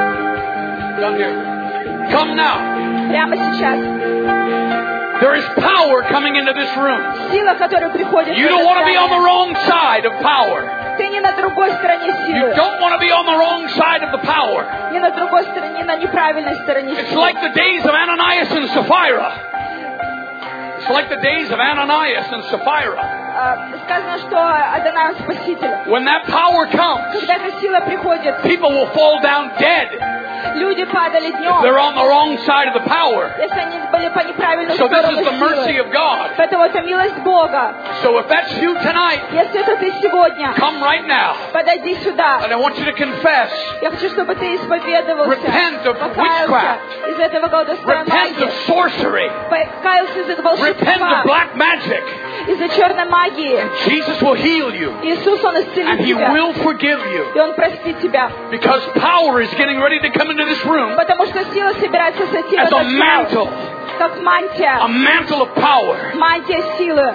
Speaker 5: Come here. Come now.
Speaker 2: Прямо сейчас.
Speaker 5: There is power coming into this room.
Speaker 2: Сила, которая приходит в
Speaker 5: You
Speaker 2: это
Speaker 5: don't want to be on the
Speaker 2: здание.
Speaker 5: wrong side of power.
Speaker 2: Ты не на другой стороне
Speaker 5: You
Speaker 2: силы.
Speaker 5: don't want to be on the wrong side of the power.
Speaker 2: Не на другой стороне, не на неправильной стороне
Speaker 5: It's
Speaker 2: силы.
Speaker 5: like the days of Ananias and Sapphira. It's like the days of Ananias and Sapphira.
Speaker 2: А, Сказано, что Адонай Спаситель.
Speaker 5: When that power comes,
Speaker 2: Когда эта сила приходит,
Speaker 5: people will fall down dead.
Speaker 2: люди падали днем,
Speaker 5: They're on the wrong side of the power.
Speaker 2: если они были по неправильную
Speaker 5: So this
Speaker 2: сторону
Speaker 5: is the mercy
Speaker 2: силы.
Speaker 5: of God.
Speaker 2: Поэтому это милость Бога.
Speaker 5: So if that's you tonight,
Speaker 2: Если это ты сегодня,
Speaker 5: come right now.
Speaker 2: подойди сюда.
Speaker 5: And I want you to confess.
Speaker 2: Я хочу, чтобы ты исповедовался,
Speaker 5: Repent of
Speaker 2: покаялся
Speaker 5: witchcraft.
Speaker 2: из этого колдовства и
Speaker 5: Repent
Speaker 2: магии,
Speaker 5: of sorcery.
Speaker 2: покаялся из этого
Speaker 5: Repent of
Speaker 2: волшебства,
Speaker 5: black magic.
Speaker 2: из-за черной магии.
Speaker 5: Jesus will heal you.
Speaker 2: Иисус, Он
Speaker 5: And
Speaker 2: исцелит
Speaker 5: He
Speaker 2: тебя,
Speaker 5: will forgive you.
Speaker 2: и Он простит тебя.
Speaker 5: Because power is getting ready to come into this room
Speaker 2: Потому что сила собирается сойти в
Speaker 5: as a
Speaker 2: этот зал,
Speaker 5: mantle.
Speaker 2: как мантия,
Speaker 5: A mantle of power.
Speaker 2: мантия силы.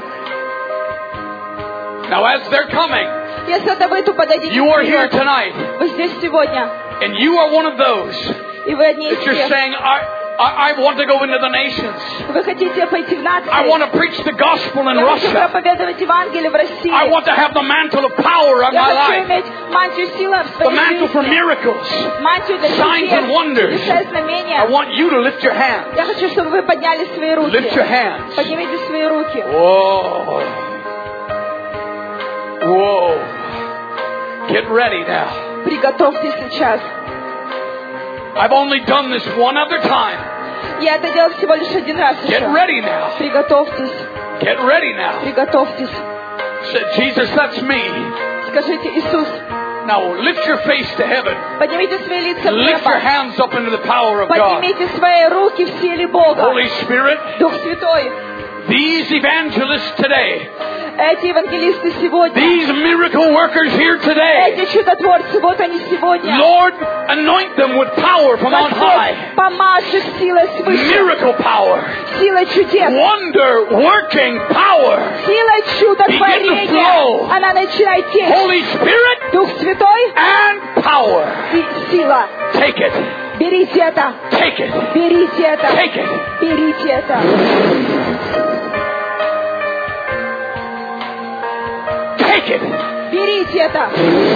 Speaker 5: Now as they're coming,
Speaker 2: Если это вы, то подойдите
Speaker 5: you are here
Speaker 2: вперед.
Speaker 5: tonight.
Speaker 2: Вы здесь сегодня,
Speaker 5: And you are one of those
Speaker 2: и вы одни из
Speaker 5: that you're
Speaker 2: тех.
Speaker 5: saying, I, I, I want to go into the nations.
Speaker 2: Вы хотите пойти в нации.
Speaker 5: I want to preach the gospel in
Speaker 2: Я хочу
Speaker 5: Russia.
Speaker 2: проповедовать Евангелие в России.
Speaker 5: I want to have the mantle of power on
Speaker 2: Я
Speaker 5: my
Speaker 2: хочу
Speaker 5: life.
Speaker 2: иметь мантию силы в
Speaker 5: The
Speaker 2: своей
Speaker 5: mantle for
Speaker 2: жизни.
Speaker 5: miracles.
Speaker 2: Мантию для
Speaker 5: Signs and wonders.
Speaker 2: чудес, чудеса и
Speaker 5: I
Speaker 2: знамения.
Speaker 5: want you to lift your hands.
Speaker 2: Я хочу, чтобы вы подняли свои руки.
Speaker 5: Lift your hands.
Speaker 2: Поднимите свои руки.
Speaker 5: Whoa. Whoa. Get ready now.
Speaker 2: Приготовьтесь сейчас.
Speaker 5: I've only done this one other time.
Speaker 2: Я это делал всего лишь один раз
Speaker 5: Get
Speaker 2: еще.
Speaker 5: ready now.
Speaker 2: Приготовьтесь.
Speaker 5: Get ready now.
Speaker 2: Приготовьтесь.
Speaker 5: Say, Jesus, that's me.
Speaker 2: Скажите, Иисус,
Speaker 5: Now lift your face to heaven.
Speaker 2: поднимите свои лица в
Speaker 5: Lift your
Speaker 2: небо.
Speaker 5: hands up into the power of God.
Speaker 2: Поднимите свои руки в силе Бога.
Speaker 5: Holy Spirit,
Speaker 2: Дух Святой,
Speaker 5: these evangelists today,
Speaker 2: эти евангелисты сегодня,
Speaker 5: these miracle workers here today,
Speaker 2: эти чудотворцы, вот они сегодня.
Speaker 5: Lord, anoint them with power from on high.
Speaker 2: Господь, помажь их силой свыше,
Speaker 5: Miracle power.
Speaker 2: силой чудес,
Speaker 5: Wonder working power.
Speaker 2: силой
Speaker 5: Begin to
Speaker 2: чудотворения.
Speaker 5: flow.
Speaker 2: Она начинает течь.
Speaker 5: Holy Spirit
Speaker 2: Дух Святой
Speaker 5: and power.
Speaker 2: и сила.
Speaker 5: Take it.
Speaker 2: Берите это,
Speaker 5: Take it.
Speaker 2: берите это,
Speaker 5: Take it.
Speaker 2: берите это.
Speaker 5: Take it.
Speaker 2: Берите это.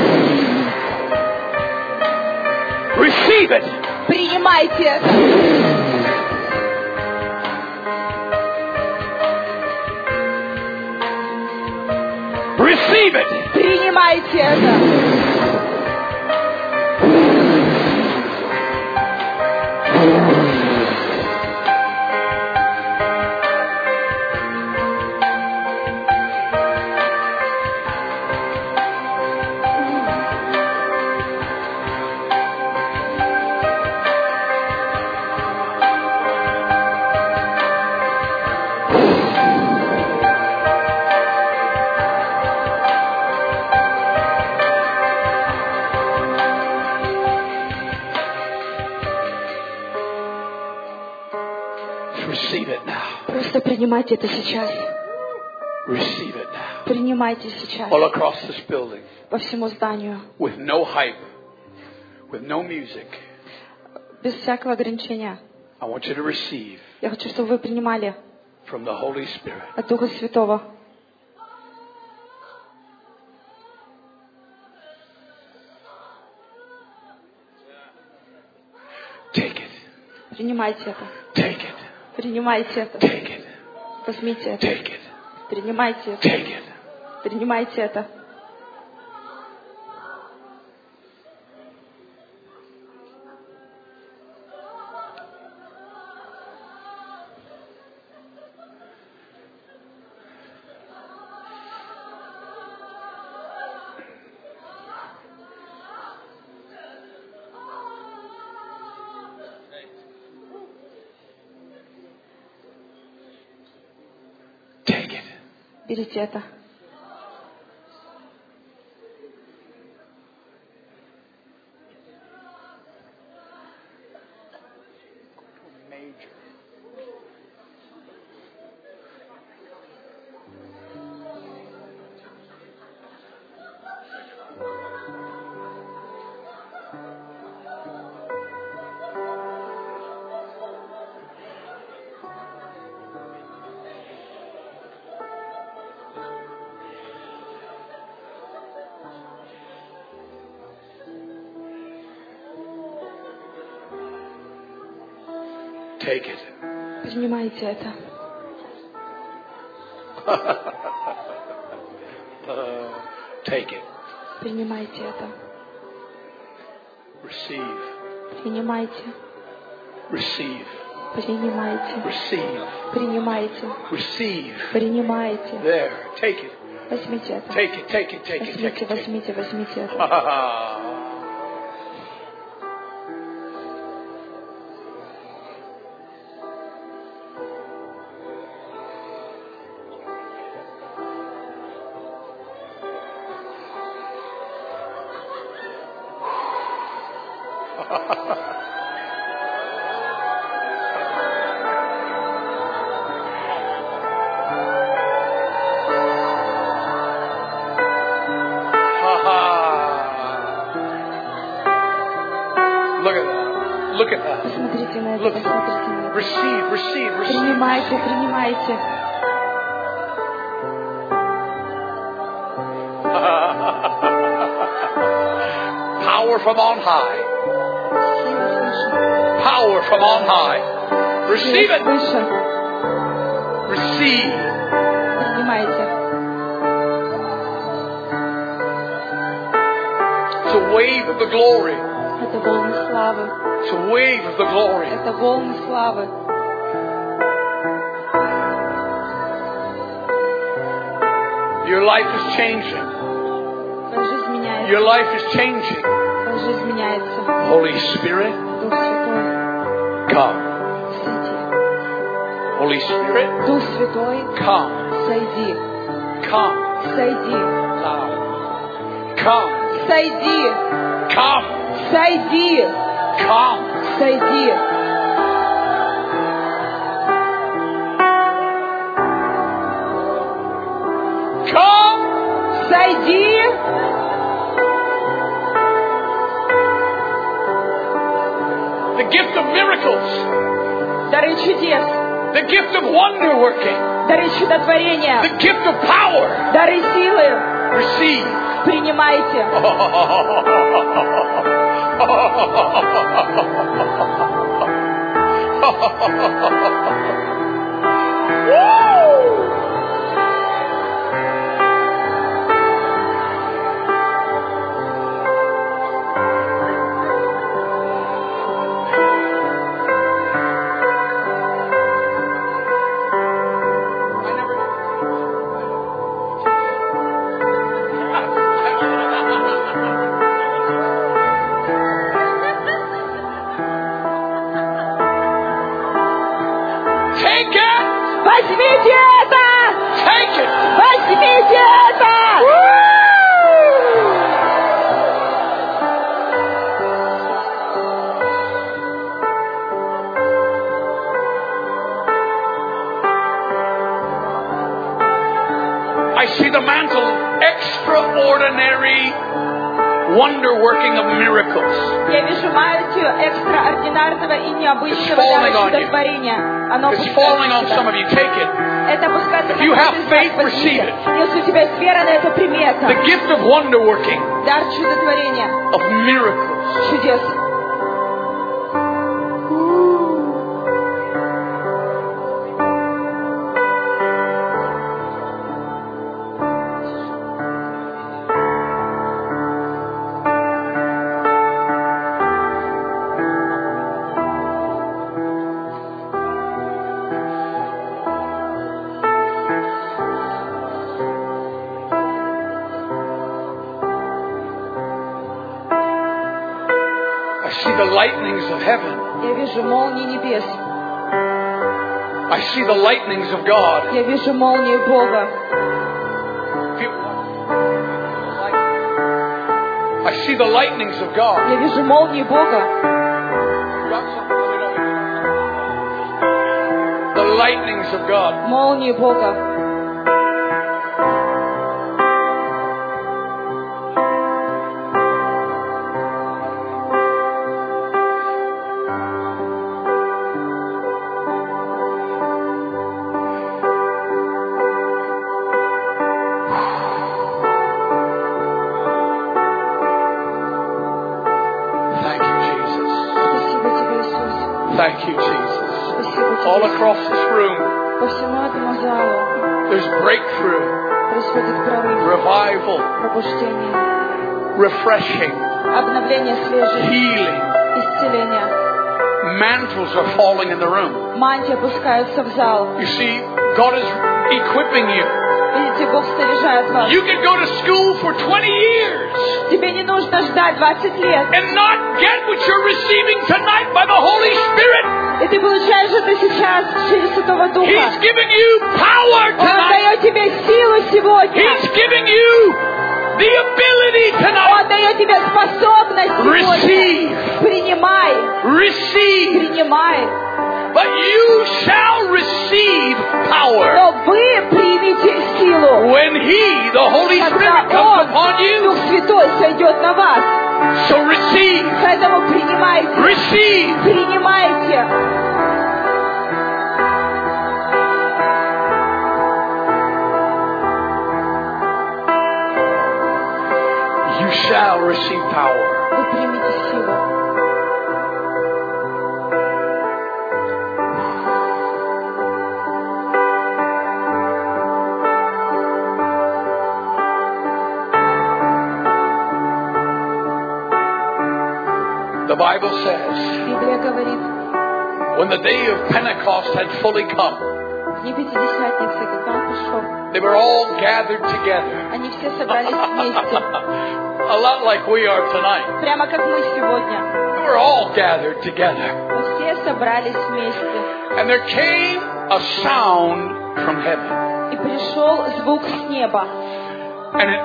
Speaker 5: Receive it.
Speaker 2: Принимайте это.
Speaker 5: Receive it.
Speaker 2: Принимайте это.
Speaker 5: Receive it now.
Speaker 2: Просто принимайте это сейчас.
Speaker 5: Receive it now.
Speaker 2: Принимайте сейчас
Speaker 5: All across this building.
Speaker 2: по всему зданию,
Speaker 5: With no hype. With no music.
Speaker 2: без всякого ограничения.
Speaker 5: I want you to receive
Speaker 2: Я хочу, чтобы вы принимали
Speaker 5: from the Holy Spirit.
Speaker 2: от Духа Святого.
Speaker 5: Take it.
Speaker 2: Принимайте это.
Speaker 5: Take it.
Speaker 2: Принимайте это.
Speaker 5: Take it.
Speaker 2: Возьмите это.
Speaker 5: Take it.
Speaker 2: Принимайте это.
Speaker 5: Take it.
Speaker 2: Принимайте это.
Speaker 5: Take it.
Speaker 2: Берите это.
Speaker 5: Take it.
Speaker 2: Принимайте это.
Speaker 5: uh, take it.
Speaker 2: Принимайте это.
Speaker 5: Receive.
Speaker 2: Принимайте.
Speaker 5: Receive.
Speaker 2: Принимайте.
Speaker 5: Receive.
Speaker 2: Принимайте.
Speaker 5: Receive.
Speaker 2: Принимайте.
Speaker 5: There. Take it.
Speaker 2: Возьмите это.
Speaker 5: Take it. Take it. Take it. Take
Speaker 2: Возьмите,
Speaker 5: it. Take it.
Speaker 2: возьмите, возьмите это.
Speaker 5: Look at that. Look at that.
Speaker 2: Посмотрите на это,
Speaker 5: Look.
Speaker 2: посмотрите на это.
Speaker 5: Receive, receive, receive.
Speaker 2: Принимайте, принимайте.
Speaker 5: Power from on high.
Speaker 2: Сила свыше.
Speaker 5: Power from on high. Receive
Speaker 2: Сила
Speaker 5: it.
Speaker 2: свыше.
Speaker 5: Receive.
Speaker 2: Принимайте.
Speaker 5: It's a wave of the glory.
Speaker 2: Это волны славы.
Speaker 5: It's a wave of the glory.
Speaker 2: Это волны славы.
Speaker 5: Your life is changing.
Speaker 2: Твоя жизнь меняется.
Speaker 5: Your life is changing.
Speaker 2: Твоя жизнь меняется.
Speaker 5: Holy Spirit,
Speaker 2: Дух Святой,
Speaker 5: come.
Speaker 2: сойди.
Speaker 5: Holy Spirit,
Speaker 2: Дух Святой,
Speaker 5: come.
Speaker 2: сойди.
Speaker 5: Come.
Speaker 2: Сойди.
Speaker 5: Now. Come.
Speaker 2: Сойди.
Speaker 5: Come.
Speaker 2: Сойди.
Speaker 5: Come.
Speaker 2: Сойди.
Speaker 5: Come.
Speaker 2: Сойди.
Speaker 5: The gift of miracles.
Speaker 2: Дары чудес.
Speaker 5: The gift of wonder working.
Speaker 2: Дары чудотворения.
Speaker 5: The gift of power.
Speaker 2: Дары силы.
Speaker 5: Receive.
Speaker 2: Принимайте.
Speaker 5: Take it.
Speaker 2: Возьмите это!
Speaker 5: Take it.
Speaker 2: Возьмите это!
Speaker 5: I see the mantle, extraordinary wonder working of miracles.
Speaker 2: Я вижу мантию экстраординарного и необычного чудотворения. Оно
Speaker 5: It's falling on some of you. Take it.
Speaker 2: Это опускается
Speaker 5: If you have faith, receive it.
Speaker 2: Если у тебя есть вера на это, прими это.
Speaker 5: The gift of wonder working,
Speaker 2: Дар чудотворения,
Speaker 5: of miracles.
Speaker 2: чудес.
Speaker 5: Lightnings of heaven.
Speaker 2: Я вижу молнии небес.
Speaker 5: I see the lightnings of God.
Speaker 2: Я вижу молнии Бога.
Speaker 5: I see the lightnings of God.
Speaker 2: Я вижу молнии Бога.
Speaker 5: The lightnings of God.
Speaker 2: Молнии Бога.
Speaker 5: Thank you, Jesus. All across this room, there's breakthrough, revival, refreshing, healing. Mantles are falling in the room. You see, God is equipping you. You can go to school for twenty years
Speaker 2: Тебе не нужно ждать двадцать лет.
Speaker 5: and not get what you're receiving tonight by the Holy Spirit.
Speaker 2: И ты получаешь это сейчас через Святого Духа.
Speaker 5: He's giving you power
Speaker 2: Он
Speaker 5: tonight.
Speaker 2: дает тебе силу сегодня.
Speaker 5: He's giving you the ability
Speaker 2: Он
Speaker 5: tonight.
Speaker 2: дает тебе способность сегодня.
Speaker 5: Receive.
Speaker 2: Принимай.
Speaker 5: Receive.
Speaker 2: Принимай.
Speaker 5: But you shall receive power
Speaker 2: Но вы примите силу.
Speaker 5: when He, the Holy Spirit,
Speaker 2: Когда
Speaker 5: comes
Speaker 2: Он,
Speaker 5: upon you.
Speaker 2: Дух Святой, сойдет на вас.
Speaker 5: So receive.
Speaker 2: Поэтому принимайте.
Speaker 5: Receive.
Speaker 2: Принимайте.
Speaker 5: You shall receive power.
Speaker 2: Вы примите силу.
Speaker 5: The Bible says,
Speaker 2: Библия говорит,
Speaker 5: when the day of Pentecost had fully come,
Speaker 2: дни Пятидесятницы, когда Он пришел,
Speaker 5: they were all gathered together.
Speaker 2: они все собрались вместе.
Speaker 5: A lot like we are tonight.
Speaker 2: Прямо как мы сегодня.
Speaker 5: We were all gathered together.
Speaker 2: Мы все собрались вместе.
Speaker 5: And there came a sound from heaven.
Speaker 2: И пришел звук с неба.
Speaker 5: And it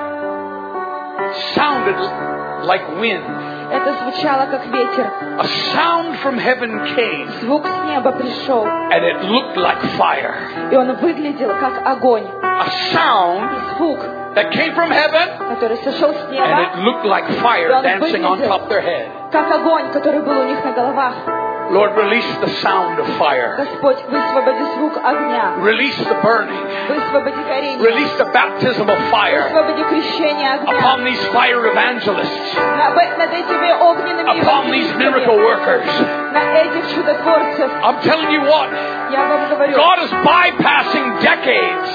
Speaker 5: sounded like wind.
Speaker 2: Это звучало как ветер.
Speaker 5: A sound from heaven came.
Speaker 2: Звук с неба пришел.
Speaker 5: And it looked like fire.
Speaker 2: И он выглядел как огонь.
Speaker 5: A sound
Speaker 2: И звук,
Speaker 5: that came from heaven.
Speaker 2: который сошел с
Speaker 5: And
Speaker 2: неба,
Speaker 5: it looked like fire dancing on top of their head.
Speaker 2: как огонь, который был у них на головах.
Speaker 5: Lord, release the sound of fire.
Speaker 2: Господь, высвободи звук огня.
Speaker 5: Release the burning.
Speaker 2: Высвободи горение.
Speaker 5: Release the baptism of fire
Speaker 2: Высвободи крещение огня.
Speaker 5: upon these fire evangelists,
Speaker 2: Над, над этими огненными
Speaker 5: upon these miracle
Speaker 2: евангелистами.
Speaker 5: workers.
Speaker 2: На этих чудотворцев.
Speaker 5: I'm telling you what,
Speaker 2: Я вам говорю.
Speaker 5: God is bypassing decades.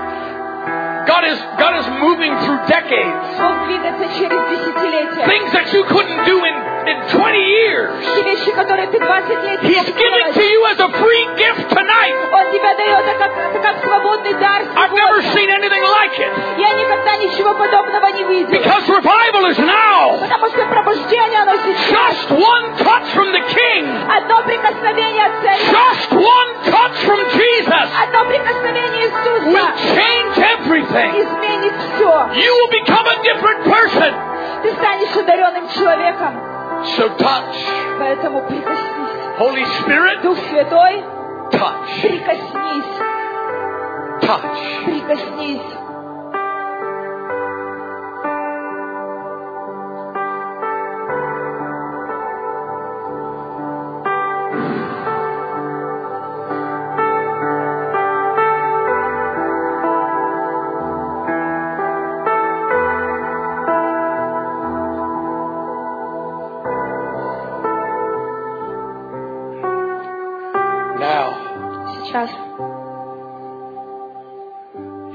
Speaker 5: God is, God is moving through decades.
Speaker 2: Бог двигается через десятилетия.
Speaker 5: Things that you couldn't do in, in twenty years.
Speaker 2: Те вещи, которые ты двадцать лет не
Speaker 5: He's
Speaker 2: мог
Speaker 5: giving
Speaker 2: делать.
Speaker 5: to you as a free gift tonight.
Speaker 2: Он тебе дает это как, это как свободный дар
Speaker 5: I've never
Speaker 2: сегодня.
Speaker 5: seen anything like it.
Speaker 2: Я никогда ничего подобного не видел.
Speaker 5: Because revival is now.
Speaker 2: Потому что пробуждение, оно сейчас.
Speaker 5: Just one touch from the King.
Speaker 2: Одно прикосновение от царя.
Speaker 5: Just one touch from Jesus
Speaker 2: Одно прикосновение
Speaker 5: will
Speaker 2: Иисуса
Speaker 5: change everything.
Speaker 2: изменит все.
Speaker 5: You will become a different person.
Speaker 2: Ты станешь одаренным человеком.
Speaker 5: So touch.
Speaker 2: Поэтому прикоснись.
Speaker 5: Holy Spirit,
Speaker 2: Дух Святой,
Speaker 5: touch.
Speaker 2: прикоснись.
Speaker 5: Touch.
Speaker 2: Прикоснись.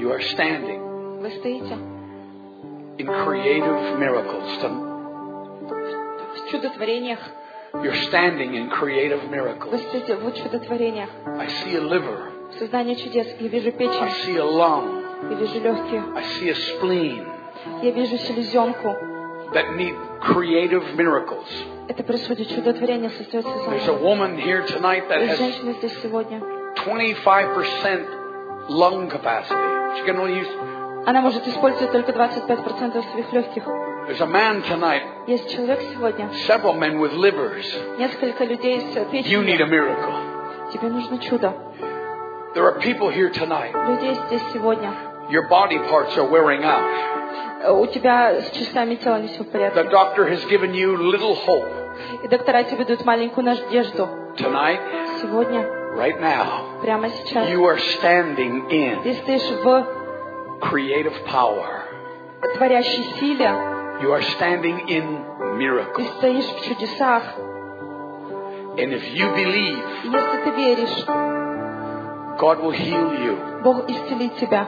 Speaker 5: You are standing
Speaker 2: Вы стоите
Speaker 5: in creative miracles.
Speaker 2: в чудотворениях.
Speaker 5: You're standing in creative miracles.
Speaker 2: Вы стоите в чудотворениях.
Speaker 5: I see a liver.
Speaker 2: Создание чудес. Я вижу
Speaker 5: I
Speaker 2: печень.
Speaker 5: see a lung.
Speaker 2: Я вижу легкие.
Speaker 5: I see a spleen
Speaker 2: Я вижу селезенку.
Speaker 5: that need creative miracles.
Speaker 2: Это происходит чудотворение, создается
Speaker 5: There's a
Speaker 2: заново.
Speaker 5: woman here tonight that
Speaker 2: Есть
Speaker 5: has
Speaker 2: женщина здесь сегодня.
Speaker 5: twenty-five percent lung capacity. She can only use.
Speaker 2: Она может использовать только двадцать пять процентов своих легких.
Speaker 5: There's a man tonight,
Speaker 2: Есть человек сегодня.
Speaker 5: several men with livers.
Speaker 2: Несколько людей с
Speaker 5: You need a
Speaker 2: печенью.
Speaker 5: miracle.
Speaker 2: Тебе нужно чудо.
Speaker 5: There are people here tonight.
Speaker 2: Людей здесь сегодня.
Speaker 5: Your body parts are wearing out.
Speaker 2: У тебя с частями тела не все в
Speaker 5: The
Speaker 2: порядке.
Speaker 5: doctor has given you little hope.
Speaker 2: И доктора тебе дают маленькую надежду.
Speaker 5: Tonight,
Speaker 2: Сегодня,
Speaker 5: right now,
Speaker 2: прямо сейчас,
Speaker 5: you are standing in
Speaker 2: ты стоишь в
Speaker 5: creative power.
Speaker 2: творящей силе.
Speaker 5: You are standing in
Speaker 2: Ты
Speaker 5: miracles.
Speaker 2: стоишь в чудесах.
Speaker 5: And if you believe,
Speaker 2: И если ты веришь,
Speaker 5: God will heal you.
Speaker 2: Бог исцелит тебя.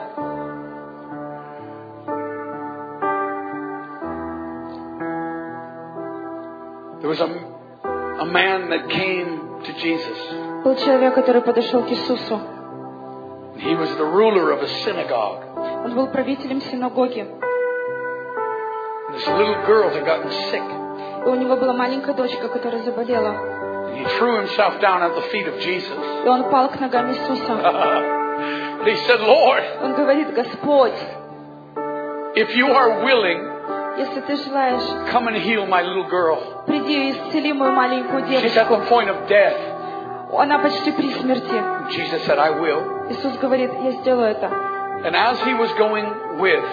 Speaker 5: There was a, a man that came to Jesus.
Speaker 2: Был человек, который подошел к Иисусу.
Speaker 5: He was the ruler of a synagogue.
Speaker 2: Он был правителем синагоги.
Speaker 5: And this little girl had gotten sick.
Speaker 2: И у него была маленькая дочка, которая заболела.
Speaker 5: And he threw himself down at the feet of Jesus.
Speaker 2: И он пал к ногам Иисуса.
Speaker 5: And he said, Lord,
Speaker 2: Он говорит: Господь,
Speaker 5: if you are willing,
Speaker 2: если ты желаешь,
Speaker 5: come and heal my little girl.
Speaker 2: приди и исцели мою маленькую
Speaker 5: She's at
Speaker 2: девочку.
Speaker 5: the point of death.
Speaker 2: Она почти при смерти.
Speaker 5: And Jesus said, I will.
Speaker 2: Иисус говорит: я сделаю это.
Speaker 5: And as he was going with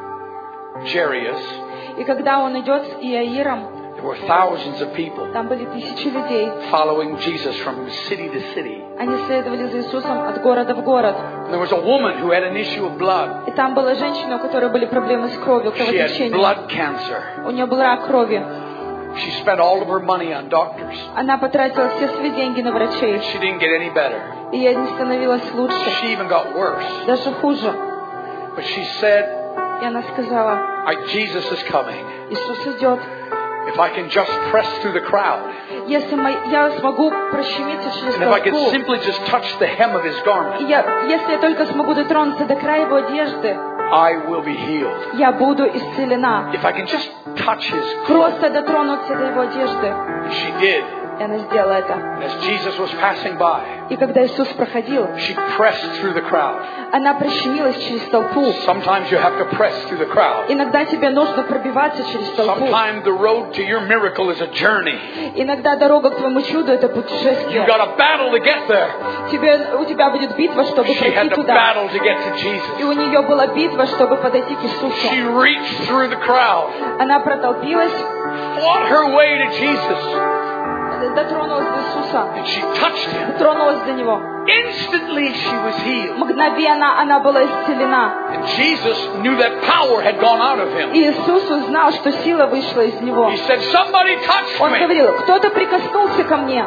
Speaker 5: Jairus,
Speaker 2: И когда он идет с Иаиром,
Speaker 5: there were thousands of people
Speaker 2: там были тысячи людей.
Speaker 5: following Jesus from city to city.
Speaker 2: Они следовали за Иисусом от города в город.
Speaker 5: And there was a woman who had an issue of blood.
Speaker 2: И там была женщина, у которой были проблемы с кровью,
Speaker 5: She had
Speaker 2: кровотечением.
Speaker 5: blood cancer.
Speaker 2: У нее был рак крови.
Speaker 5: She spent all of her money on doctors.
Speaker 2: Она потратила все свои деньги на врачей.
Speaker 5: She didn't get any better.
Speaker 2: И ей не становилось лучше.
Speaker 5: She even got worse.
Speaker 2: Даже хуже.
Speaker 5: But she said,
Speaker 2: И она сказала:
Speaker 5: I, Jesus is coming.
Speaker 2: Иисус идет.
Speaker 5: If I can just press through the crowd,
Speaker 2: Если мы- я смогу прощемиться через
Speaker 5: and if I can
Speaker 2: толпу,
Speaker 5: simply just touch the hem of his
Speaker 2: и
Speaker 5: garment,
Speaker 2: я, если я только смогу дотронуться до края его одежды,
Speaker 5: I will be healed.
Speaker 2: я буду исцелена.
Speaker 5: If I can just touch his clothes.
Speaker 2: Просто дотронуться до его одежды.
Speaker 5: She did.
Speaker 2: И она сделала это.
Speaker 5: And as Jesus was passing by,
Speaker 2: И когда Иисус проходил,
Speaker 5: she pressed through the crowd.
Speaker 2: она прищемилась через толпу.
Speaker 5: Sometimes you have to press through the crowd.
Speaker 2: Иногда тебе нужно пробиваться через толпу.
Speaker 5: Sometimes the road to your miracle is a journey.
Speaker 2: Иногда дорога к твоему чуду — это
Speaker 5: You
Speaker 2: путешествие.
Speaker 5: got a battle to get there.
Speaker 2: Тебе, у тебя будет битва, чтобы
Speaker 5: She had
Speaker 2: пройти
Speaker 5: to
Speaker 2: туда.
Speaker 5: battle to get to
Speaker 2: И
Speaker 5: Jesus.
Speaker 2: у нее была битва, чтобы подойти к Иисусу.
Speaker 5: She reached through the crowd,
Speaker 2: Она протолпилась,
Speaker 5: fought her way to Jesus,
Speaker 2: дотронулась до Иисуса,
Speaker 5: and she touched him.
Speaker 2: дотронулась до Него.
Speaker 5: Instantly she was healed.
Speaker 2: Мгновенно она была исцелена.
Speaker 5: And Jesus knew that power had gone out of him.
Speaker 2: И Иисус узнал, что сила вышла из Него.
Speaker 5: He said, somebody touched
Speaker 2: Он
Speaker 5: me.
Speaker 2: говорил: кто-то прикоснулся ко мне.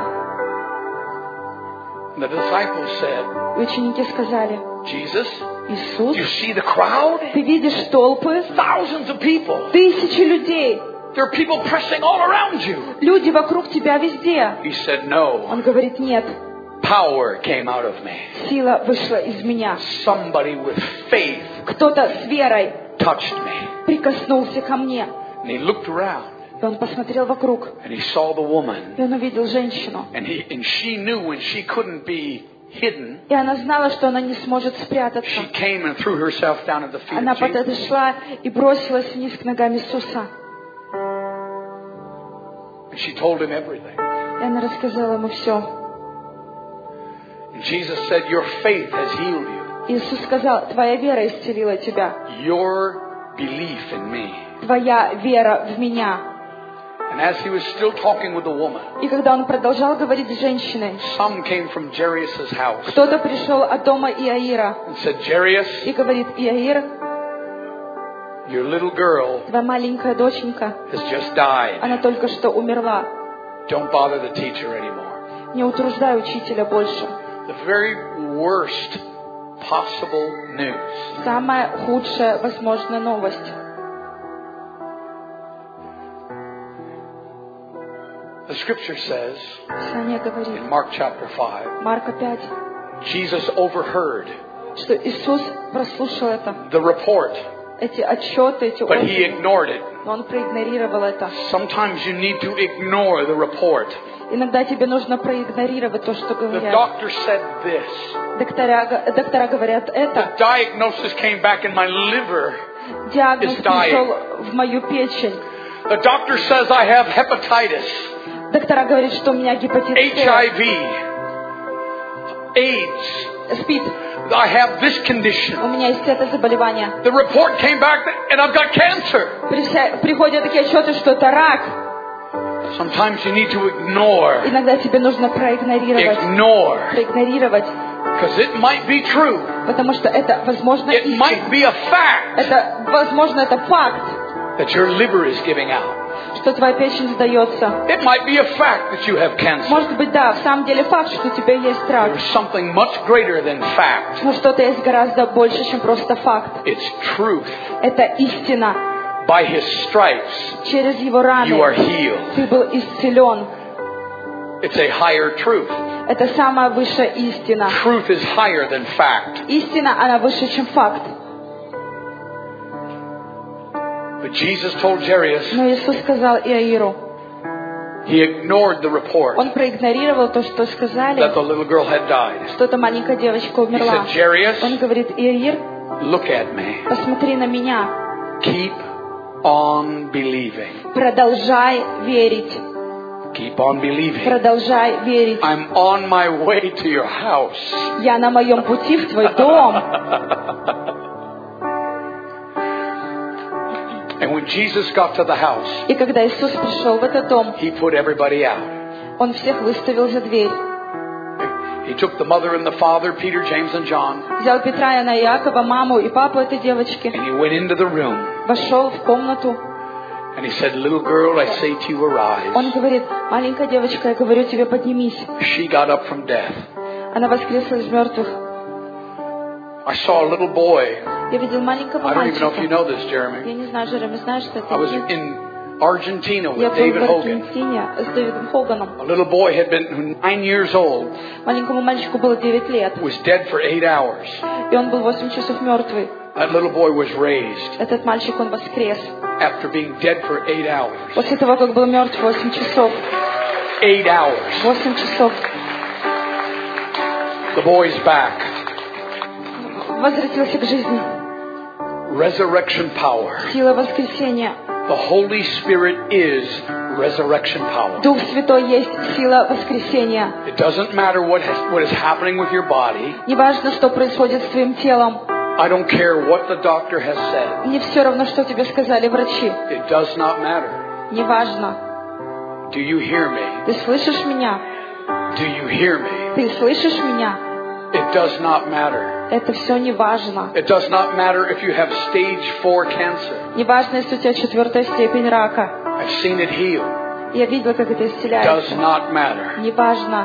Speaker 5: And the disciples said,
Speaker 2: И ученики сказали:
Speaker 5: Jesus,
Speaker 2: Иисус,
Speaker 5: you see the crowd?
Speaker 2: ты видишь толпы,
Speaker 5: Thousands of people.
Speaker 2: тысячи людей,
Speaker 5: There are people pressing all around you.
Speaker 2: люди вокруг тебя везде.
Speaker 5: He said, no.
Speaker 2: Он говорит: нет,
Speaker 5: Power came out of me.
Speaker 2: сила вышла из меня.
Speaker 5: Somebody with faith
Speaker 2: Кто-то с верой
Speaker 5: touched me.
Speaker 2: прикоснулся ко мне.
Speaker 5: And he looked around
Speaker 2: И он посмотрел вокруг,
Speaker 5: and he saw the woman.
Speaker 2: и он увидел женщину.
Speaker 5: And he and she knew when she couldn't be hidden,
Speaker 2: И она знала, что она не сможет спрятаться.
Speaker 5: she came and threw herself down at the feet
Speaker 2: Она
Speaker 5: of Jesus.
Speaker 2: подошла и бросилась вниз к ногам Иисуса.
Speaker 5: And she told him everything.
Speaker 2: И она рассказала ему все.
Speaker 5: And Jesus said, your faith has healed you.
Speaker 2: Иисус сказал: твоя вера исцелила тебя.
Speaker 5: Your belief in me.
Speaker 2: Твоя вера в меня.
Speaker 5: And as he was still talking with the woman,
Speaker 2: И когда он продолжал говорить с женщиной,
Speaker 5: some came from Jairus' house
Speaker 2: кто-то пришел от дома Иаира
Speaker 5: and said, Jairus,
Speaker 2: и говорит: Иаир,
Speaker 5: your little girl
Speaker 2: твоя маленькая доченька,
Speaker 5: has just died.
Speaker 2: она только что умерла.
Speaker 5: Don't bother the teacher anymore.
Speaker 2: Не утруждай учителя больше.
Speaker 5: The very worst possible news.
Speaker 2: Самая худшая возможная новость.
Speaker 5: The scripture says
Speaker 2: Писание говорит,
Speaker 5: in Mark chapter five,
Speaker 2: Марка пять,
Speaker 5: Jesus overheard
Speaker 2: что Иисус прослушал это,
Speaker 5: the report,
Speaker 2: эти отчеты, эти
Speaker 5: but he
Speaker 2: отзывы,
Speaker 5: ignored it.
Speaker 2: но Он проигнорировал это.
Speaker 5: Sometimes you need to ignore the report.
Speaker 2: Иногда тебе нужно проигнорировать то, что
Speaker 5: The
Speaker 2: говорят.
Speaker 5: doctor said this.
Speaker 2: Доктора, доктора говорят это.
Speaker 5: The diagnosis came back in my liver.
Speaker 2: Диагноз
Speaker 5: is dying.
Speaker 2: пришел в мою печень.
Speaker 5: The doctor says I have hepatitis,
Speaker 2: Доктора говорят, что у меня гепатит
Speaker 5: H I V, AIDS.
Speaker 2: С, СПИД.
Speaker 5: I have this condition.
Speaker 2: У меня есть это заболевание.
Speaker 5: The report came back and I've got cancer.
Speaker 2: Приходят такие отчеты, что это рак.
Speaker 5: Sometimes you need to ignore.
Speaker 2: Иногда тебе нужно проигнорировать.
Speaker 5: Ignore.
Speaker 2: Проигнорировать.
Speaker 5: Because it might be true.
Speaker 2: Потому что это, возможно,
Speaker 5: It might be a fact.
Speaker 2: Это, возможно, это факт.
Speaker 5: That your liver is giving out.
Speaker 2: Что твоя печень сдается.
Speaker 5: It might be a fact that you have cancer.
Speaker 2: Может быть, да, в самом деле факт, что у тебя есть рак.
Speaker 5: There's something much greater than fact.
Speaker 2: Но что-то есть гораздо больше, чем просто факт.
Speaker 5: It's truth.
Speaker 2: Это истина.
Speaker 5: By his stripes,
Speaker 2: через его раны
Speaker 5: you are healed.
Speaker 2: Ты был исцелен.
Speaker 5: It's a higher truth.
Speaker 2: Это самая высшая истина.
Speaker 5: Truth is higher than fact.
Speaker 2: Истина, она выше, чем факт.
Speaker 5: But Jesus told Jairus,
Speaker 2: Но Иисус сказал Иаиру,
Speaker 5: he ignored the report
Speaker 2: Он проигнорировал то, что сказали,
Speaker 5: that the little girl had died.
Speaker 2: что эта маленькая девочка
Speaker 5: He
Speaker 2: умерла.
Speaker 5: said, Jairus,
Speaker 2: Он говорит, Иаир,
Speaker 5: look at me.
Speaker 2: посмотри на меня.
Speaker 5: Keep on believing.
Speaker 2: Продолжай верить.
Speaker 5: Keep on believing.
Speaker 2: Продолжай верить.
Speaker 5: I'm on my way to your house.
Speaker 2: Я на моем пути в твой дом.
Speaker 5: And when Jesus got to the house,
Speaker 2: И когда Иисус пришел в этот дом,
Speaker 5: he put everybody out.
Speaker 2: Он всех выставил за дверь.
Speaker 5: He took the mother and the father, Peter, James, and John,
Speaker 2: Взял Петра, Иоанна, Иакова, маму и папу этой девочки.
Speaker 5: and he went into the room.
Speaker 2: Вошел в комнату.
Speaker 5: And he said, little girl, I say to you, arise.
Speaker 2: Он говорит, маленькая девочка, я говорю тебе, поднимись.
Speaker 5: She got up from death.
Speaker 2: Она воскресла из мертвых.
Speaker 5: I saw a little boy.
Speaker 2: Я видел маленького
Speaker 5: I don't even know if you
Speaker 2: мальчика.
Speaker 5: know this, Jeremy.
Speaker 2: Я не знаю, Джереми, знаешь, что
Speaker 5: I was
Speaker 2: это?
Speaker 5: in Argentina
Speaker 2: Я
Speaker 5: with
Speaker 2: был
Speaker 5: David
Speaker 2: в
Speaker 5: Hogan.
Speaker 2: Аргентине с Дэвидом Хоганом.
Speaker 5: A little boy had been nine years old,
Speaker 2: Маленькому мальчику было девять лет.
Speaker 5: was dead for eight hours.
Speaker 2: И он был восемь часов мертвый.
Speaker 5: That little boy was raised
Speaker 2: Этот мальчик, он воскрес.
Speaker 5: after being dead for eight hours.
Speaker 2: После того, как был мертв восемь часов.
Speaker 5: Eight hours.
Speaker 2: восемь часов.
Speaker 5: The boy's back.
Speaker 2: Возвратился к жизни.
Speaker 5: Resurrection power.
Speaker 2: Сила воскресения.
Speaker 5: The Holy Spirit is resurrection power.
Speaker 2: Дух Святой есть сила воскресения.
Speaker 5: It doesn't matter what has, what is happening with your body.
Speaker 2: Не важно, что происходит с твоим телом.
Speaker 5: I don't care what the doctor has said.
Speaker 2: Мне все равно, что тебе сказали врачи.
Speaker 5: It does not matter.
Speaker 2: Не важно.
Speaker 5: Do you hear me?
Speaker 2: Ты слышишь меня?
Speaker 5: Do you hear me?
Speaker 2: Ты слышишь меня?
Speaker 5: It does not matter.
Speaker 2: Это все не важно.
Speaker 5: It does not matter if you have stage four cancer.
Speaker 2: Не важно, если у тебя четвертая степень рака.
Speaker 5: I've seen it heal.
Speaker 2: Я видела, как это
Speaker 5: Does
Speaker 2: исцеляется.
Speaker 5: not matter.
Speaker 2: Не важно.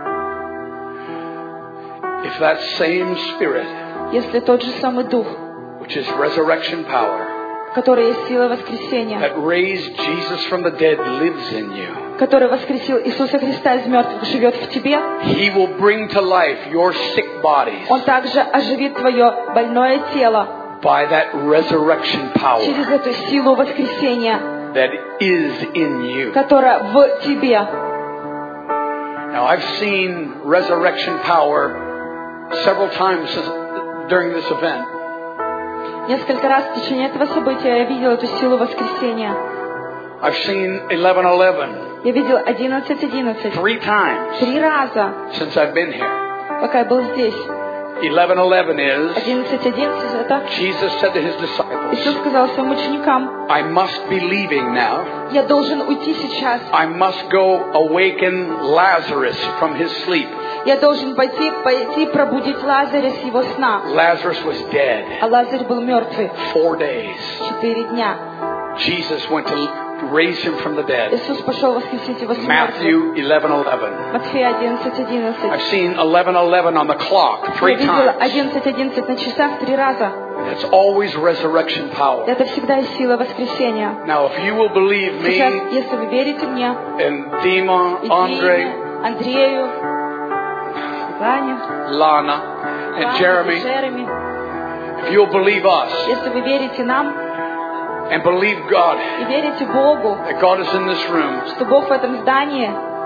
Speaker 5: If that same spirit,
Speaker 2: Если тот же самый Дух,
Speaker 5: which is resurrection power,
Speaker 2: который есть сила воскресения,
Speaker 5: that raised Jesus from the dead, lives in you,
Speaker 2: который воскресил Иисуса Христа из мертвых, живет в тебе,
Speaker 5: He will bring to life your sick bodies
Speaker 2: Он также оживит твое больное тело
Speaker 5: by that resurrection power
Speaker 2: через эту силу воскресения,
Speaker 5: that is in you.
Speaker 2: которая в тебе.
Speaker 5: Now, I've seen resurrection power several times during this event.
Speaker 2: Несколько раз в течение этого события я видел эту силу воскресения.
Speaker 5: I've seen eleven eleven
Speaker 2: Я видел одиннадцать одиннадцать
Speaker 5: three times
Speaker 2: три раза,
Speaker 5: since I've been here.
Speaker 2: пока я был здесь.
Speaker 5: eleven eleven is
Speaker 2: одиннадцать одиннадцать это
Speaker 5: Jesus said to his disciples,
Speaker 2: Иисус сказал своим ученикам,
Speaker 5: I must be leaving now.
Speaker 2: я должен уйти сейчас.
Speaker 5: I must go awaken Lazarus from his sleep.
Speaker 2: Я должен пойти, пойти пробудить Лазаря с его сна.
Speaker 5: Lazarus was dead
Speaker 2: А Лазарь был мертвый
Speaker 5: four days.
Speaker 2: четыре дня.
Speaker 5: Jesus went to raised him from the dead.
Speaker 2: Иисус пошел воскресить его с мертвых.
Speaker 5: Matthew eleven eleven.
Speaker 2: Матфея одиннадцать одиннадцать.
Speaker 5: I've seen eleven eleven on the clock three
Speaker 2: Я видела
Speaker 5: times.
Speaker 2: одиннадцать одиннадцать на часах три раза.
Speaker 5: It's always resurrection power.
Speaker 2: Это всегда сила воскресения.
Speaker 5: Now, if you will believe me,
Speaker 2: Сейчас, если вы верите мне,
Speaker 5: and Dima, Andre,
Speaker 2: Андрею, Ване,
Speaker 5: Lana, and Jeremy,
Speaker 2: Jeremy,
Speaker 5: if you'll believe us,
Speaker 2: если вы верите нам,
Speaker 5: and believe God,
Speaker 2: и верите Богу,
Speaker 5: that God is in this room,
Speaker 2: что Бог в этом здании,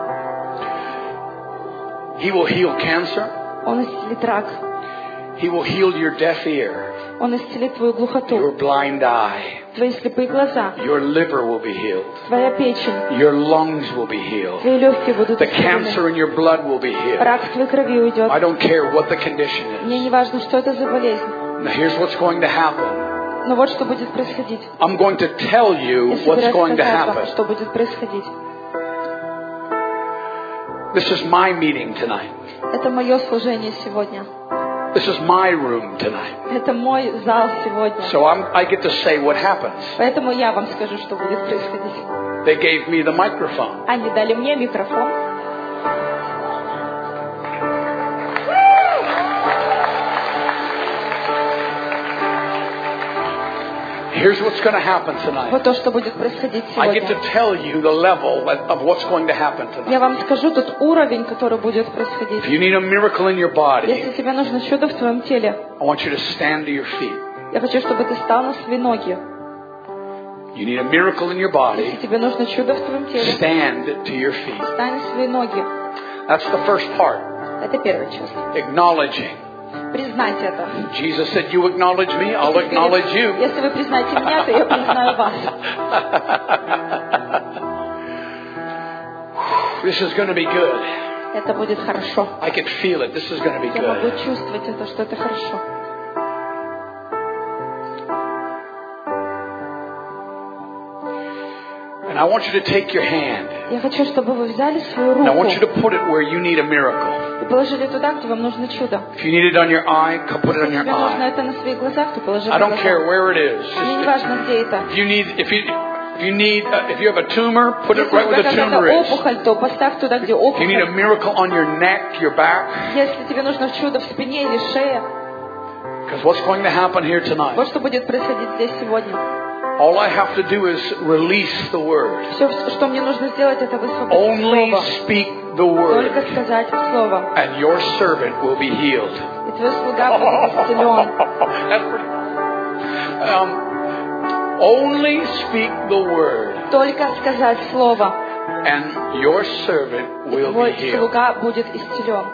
Speaker 5: He will heal cancer.
Speaker 2: Он исцелит рак.
Speaker 5: He will heal your deaf ear,
Speaker 2: Он исцелит твою глухоту,
Speaker 5: your blind eye.
Speaker 2: твои слепые глаза,
Speaker 5: Your liver will be healed.
Speaker 2: твоя печень,
Speaker 5: Your lungs will be healed.
Speaker 2: твои легкие будут
Speaker 5: The cancer
Speaker 2: исцелены.
Speaker 5: in your blood will be healed.
Speaker 2: Рак в твоей крови уйдет.
Speaker 5: I don't care what the condition
Speaker 2: Мне
Speaker 5: is.
Speaker 2: не важно, что это за болезнь.
Speaker 5: Now here's what's going to happen.
Speaker 2: Но вот что будет происходить.
Speaker 5: I'm going to tell you
Speaker 2: Я
Speaker 5: what's
Speaker 2: собираюсь
Speaker 5: going to
Speaker 2: сказать вам,
Speaker 5: happen.
Speaker 2: что будет происходить.
Speaker 5: This is my meeting tonight.
Speaker 2: Это мое служение сегодня.
Speaker 5: This is my room tonight.
Speaker 2: Это мой зал сегодня.
Speaker 5: So I'm, I get to say what happens.
Speaker 2: Поэтому я вам скажу, что будет происходить.
Speaker 5: They gave me the microphone.
Speaker 2: Они дали мне микрофон.
Speaker 5: Here's what's going to happen tonight.
Speaker 2: Вот то, что будет происходить
Speaker 5: I get to
Speaker 2: сегодня.
Speaker 5: tell you the level of what's going to happen tonight.
Speaker 2: Я вам скажу тот уровень, который будет происходить.
Speaker 5: If you need a miracle in your body,
Speaker 2: Если тебе нужно чудо в твоем теле,
Speaker 5: I want you to stand to your feet.
Speaker 2: я хочу, чтобы ты встал на свои ноги.
Speaker 5: You need a miracle in your body,
Speaker 2: Если тебе нужно чудо в твоем теле,
Speaker 5: stand to your feet.
Speaker 2: встань на свои ноги.
Speaker 5: That's the first part.
Speaker 2: Это первая часть.
Speaker 5: Acknowledging.
Speaker 2: Признать это.
Speaker 5: Jesus said, you acknowledge me, I'll acknowledge you.
Speaker 2: Если вы признаете меня, то я признаю вас.
Speaker 5: This is going to be good.
Speaker 2: Это будет хорошо.
Speaker 5: I can feel it. This is going to be
Speaker 2: Я могу
Speaker 5: good.
Speaker 2: чувствовать это, что это хорошо.
Speaker 5: And I want you to take your hand.
Speaker 2: Я хочу, чтобы вы взяли свою
Speaker 5: And I want you
Speaker 2: руку
Speaker 5: to put it where you need a miracle.
Speaker 2: и положили туда, где вам нужно чудо.
Speaker 5: If you need it on your eye, come put it on
Speaker 2: Если
Speaker 5: your
Speaker 2: тебе нужно
Speaker 5: eye.
Speaker 2: это на своих глазах, то положи
Speaker 5: I
Speaker 2: на
Speaker 5: don't care
Speaker 2: глаза.
Speaker 5: where it is.
Speaker 2: Мне не
Speaker 5: Just-
Speaker 2: важно, где это.
Speaker 5: If you need, if you, if you need, uh, if you have a tumor, put it
Speaker 2: Если
Speaker 5: right
Speaker 2: у
Speaker 5: where
Speaker 2: тебя
Speaker 5: the
Speaker 2: какая-то
Speaker 5: tumor is.
Speaker 2: опухоль, то поставь туда, где
Speaker 5: If you need a
Speaker 2: опухоль.
Speaker 5: miracle on your neck, your back,
Speaker 2: Если тебе нужно чудо в спине или шее,
Speaker 5: because what's going to happen here tonight?
Speaker 2: вот что будет происходить здесь сегодня.
Speaker 5: All I have to do is release the word.
Speaker 2: Все, что мне нужно сделать, это высвободить
Speaker 5: Only
Speaker 2: слово.
Speaker 5: speak the word,
Speaker 2: Только сказать слово.
Speaker 5: and your servant will be healed.
Speaker 2: И твой слуга будет исцелен.
Speaker 5: That's pretty. Um, only speak the word,
Speaker 2: Только сказать слово.
Speaker 5: and your servant
Speaker 2: И
Speaker 5: will be
Speaker 2: твой
Speaker 5: healed.
Speaker 2: слуга будет исцелен.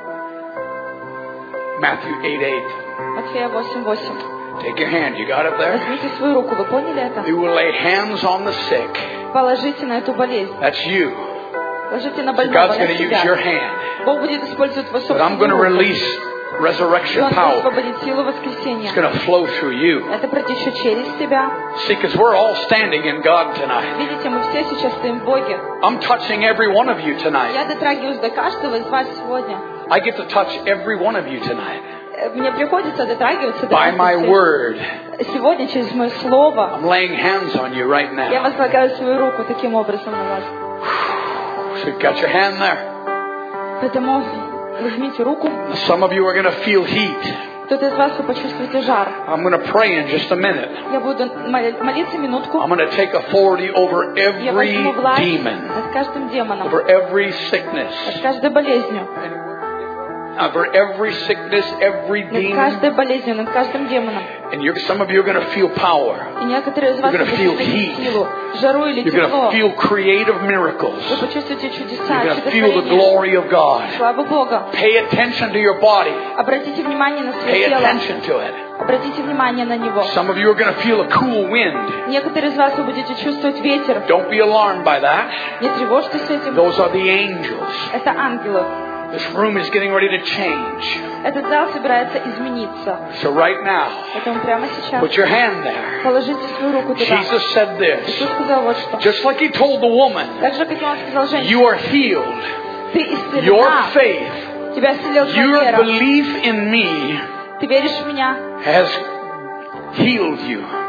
Speaker 5: Matthew eight eight.
Speaker 2: Матфея восемь восемь.
Speaker 5: Take your hand. You got it there?
Speaker 2: Возьмите свою руку. Вы поняли это?
Speaker 5: You will lay hands on the sick.
Speaker 2: Положите на эту болезнь.
Speaker 5: That's you.
Speaker 2: Положите на
Speaker 5: So
Speaker 2: больного,
Speaker 5: God's
Speaker 2: на
Speaker 5: going to use your
Speaker 2: себя.
Speaker 5: hand.
Speaker 2: Бог будет использовать твою
Speaker 5: But I'm going to
Speaker 2: собственную руку.
Speaker 5: release
Speaker 2: И
Speaker 5: resurrection
Speaker 2: Он
Speaker 5: power.
Speaker 2: высвободит силу
Speaker 5: It's
Speaker 2: воскресения.
Speaker 5: going to flow through you.
Speaker 2: Это протечет через тебя.
Speaker 5: See, because we're all standing in God tonight.
Speaker 2: Видите, мы все сейчас стоим в Боге.
Speaker 5: I'm touching every one of you tonight.
Speaker 2: Я дотрагиваюсь до каждого из вас сегодня.
Speaker 5: I get to touch every one of you tonight.
Speaker 2: Э, Мне приходится дотрагиваться до
Speaker 5: By
Speaker 2: вас
Speaker 5: my
Speaker 2: всех.
Speaker 5: word.
Speaker 2: Сегодня через мое слово
Speaker 5: I'm laying hands on you right
Speaker 2: я
Speaker 5: now.
Speaker 2: возлагаю свою руку таким образом на вас.
Speaker 5: So you've got your hand there.
Speaker 2: Поэтому возьмите руку.
Speaker 5: Some of you are going to feel heat.
Speaker 2: Кто-то из вас вы почувствуете жар.
Speaker 5: I'm going to pray in just a minute.
Speaker 2: Я буду мол- молиться минутку.
Speaker 5: I'm going to take authority over
Speaker 2: Я
Speaker 5: every
Speaker 2: возьму власть
Speaker 5: demon,
Speaker 2: над каждым демоном,
Speaker 5: over every sickness,
Speaker 2: над каждой болезнью,
Speaker 5: over every sickness, every
Speaker 2: над
Speaker 5: demon.
Speaker 2: каждой болезнью, над каждым демоном.
Speaker 5: And you're, some of you are going to feel power.
Speaker 2: И некоторые из вас
Speaker 5: You're gonna feel
Speaker 2: почувствуете
Speaker 5: heat.
Speaker 2: силу, жару или
Speaker 5: You're going
Speaker 2: тепло.
Speaker 5: to feel creative miracles.
Speaker 2: Вы почувствуете чудеса,
Speaker 5: You're going to feel the
Speaker 2: чудотворения.
Speaker 5: glory of God.
Speaker 2: Слава Богу.
Speaker 5: Pay attention to your body.
Speaker 2: Обратите внимание на свое
Speaker 5: Pay
Speaker 2: тело.
Speaker 5: attention to it.
Speaker 2: Обратите внимание на него.
Speaker 5: Some of you are going to feel a cool wind.
Speaker 2: Некоторые из вас вы будете чувствовать ветер.
Speaker 5: Don't be alarmed by that.
Speaker 2: Не тревожьтесь этим.
Speaker 5: Those are the angels.
Speaker 2: Это ангелы.
Speaker 5: This room is getting ready to change.
Speaker 2: Этот зал собирается измениться.
Speaker 5: So right now,
Speaker 2: Поэтому прямо сейчас
Speaker 5: put your hand there.
Speaker 2: положите свою руку туда.
Speaker 5: Jesus said this.
Speaker 2: Иисус сказал вот что.
Speaker 5: Just like he told the woman,
Speaker 2: Так же, как и он сказал женщине,
Speaker 5: you are healed.
Speaker 2: ты
Speaker 5: Your
Speaker 2: исцелена.
Speaker 5: faith,
Speaker 2: Тебя исцелила твоя
Speaker 5: your
Speaker 2: вера.
Speaker 5: belief in me
Speaker 2: Ты веришь в меня.
Speaker 5: has healed you.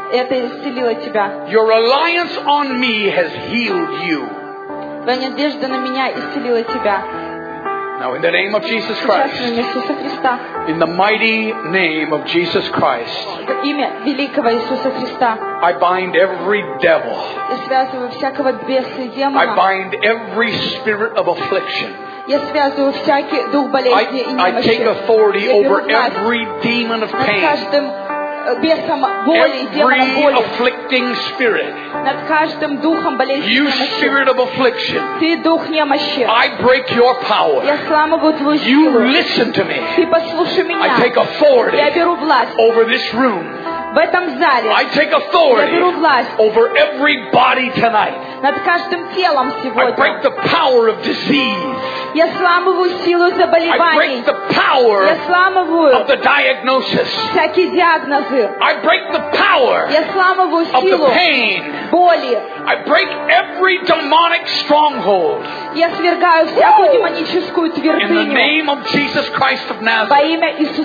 Speaker 2: Это исцелило тебя.
Speaker 5: Your reliance on me has healed you.
Speaker 2: Твоя надежда на меня исцелила тебя.
Speaker 5: Now, in the name of Jesus Christ, in the mighty name of Jesus Christ, I bind every devil. I bind every spirit of affliction. I, I take authority over every demon of pain. Every afflicting spirit, you spirit of affliction, I break your power. You listen to me. I take authority over this room. I take authority over every body tonight. I break the power of disease. I break the power of the diagnosis. I break the power of the pain. I break every demonic stronghold. In the name of Jesus Christ of Nazareth.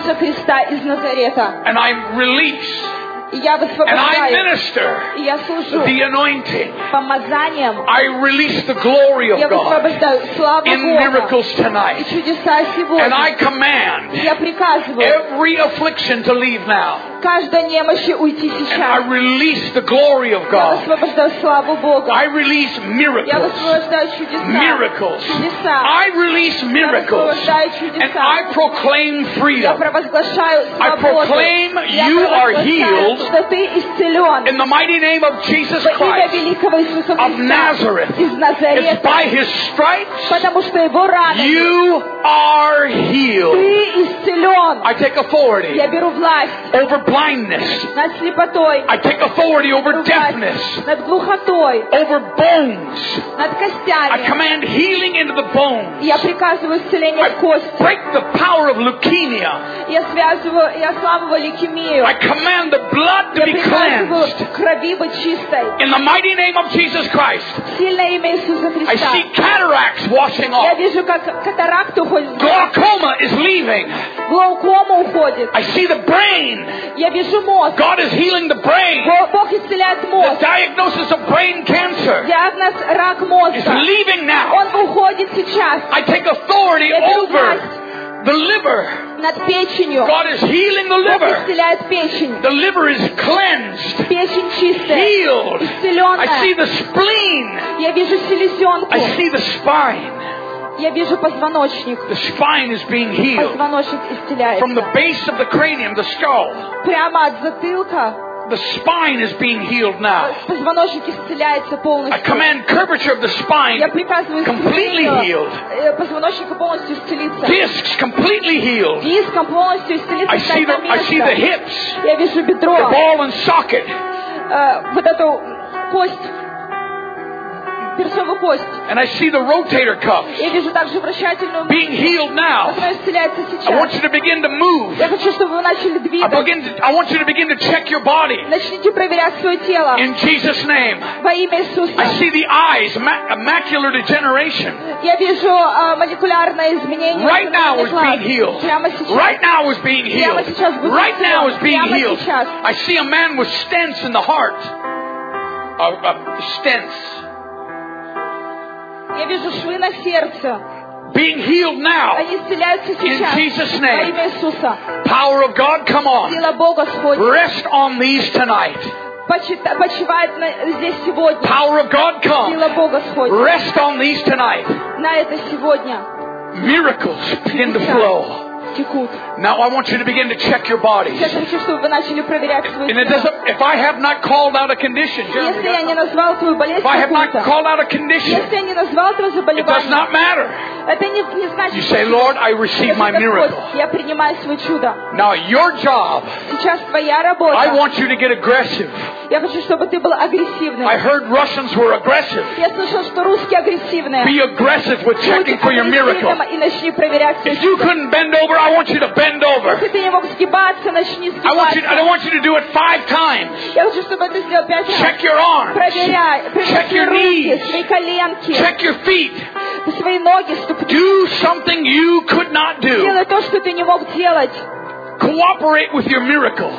Speaker 5: And I release and I minister the anointing. I release the glory of God in miracles tonight. And I command every affliction to leave now. And I release the glory of God. I release miracles. Miracles. I release miracles. And I proclaim freedom. I proclaim you are healed in the mighty name of Jesus Christ of Nazareth. It's by His stripes you are healed. I take authority over blindness. I take authority over deafness, over bones. I command healing into the bones. I break the power of leukemia. I command the blood to be cleansed. In the mighty name of Jesus Christ. I see cataracts washing off. Glaucoma is leaving. I see the brain. God is healing the brain. The diagnosis of brain cancer is leaving now. I take authority over the liver. God is healing the liver. The liver is cleansed, healed. I see the spleen. I see the spine. The spine is being healed. From the base of the cranium, the skull. The spine is being healed now. I command curvature of the spine completely healed. Discs completely healed. I see the, I see the hips, the ball and socket. And I see the rotator cuffs being healed now. I want you to begin to move. I, begin to, I want you to begin to check your body. In Jesus' name. I see the eyes, ma- macular degeneration. Right now is being healed. Right now is being healed. Right now is being healed. I see a man with stents in the heart. Uh, uh, stents. Being healed now. In Jesus' name. Power of God, come on. Rest on these tonight. Power of God, come. Rest on these tonight. Miracles begin to flow. Now I want you to begin to check your bodies. And it doesn't, if I have not called out a condition, Jeremy, if I have not called out a condition, it does not matter. You say, Lord, I receive my miracle. Now your job, I want you to get aggressive. I heard Russians were aggressive. Be aggressive with checking for your miracle. If you couldn't bend over, I want you to bend over. I want you, I don't want you to do it five times. Check your arms. Check your knees. Check your feet. Do something you could not do. Cooperate with your miracle.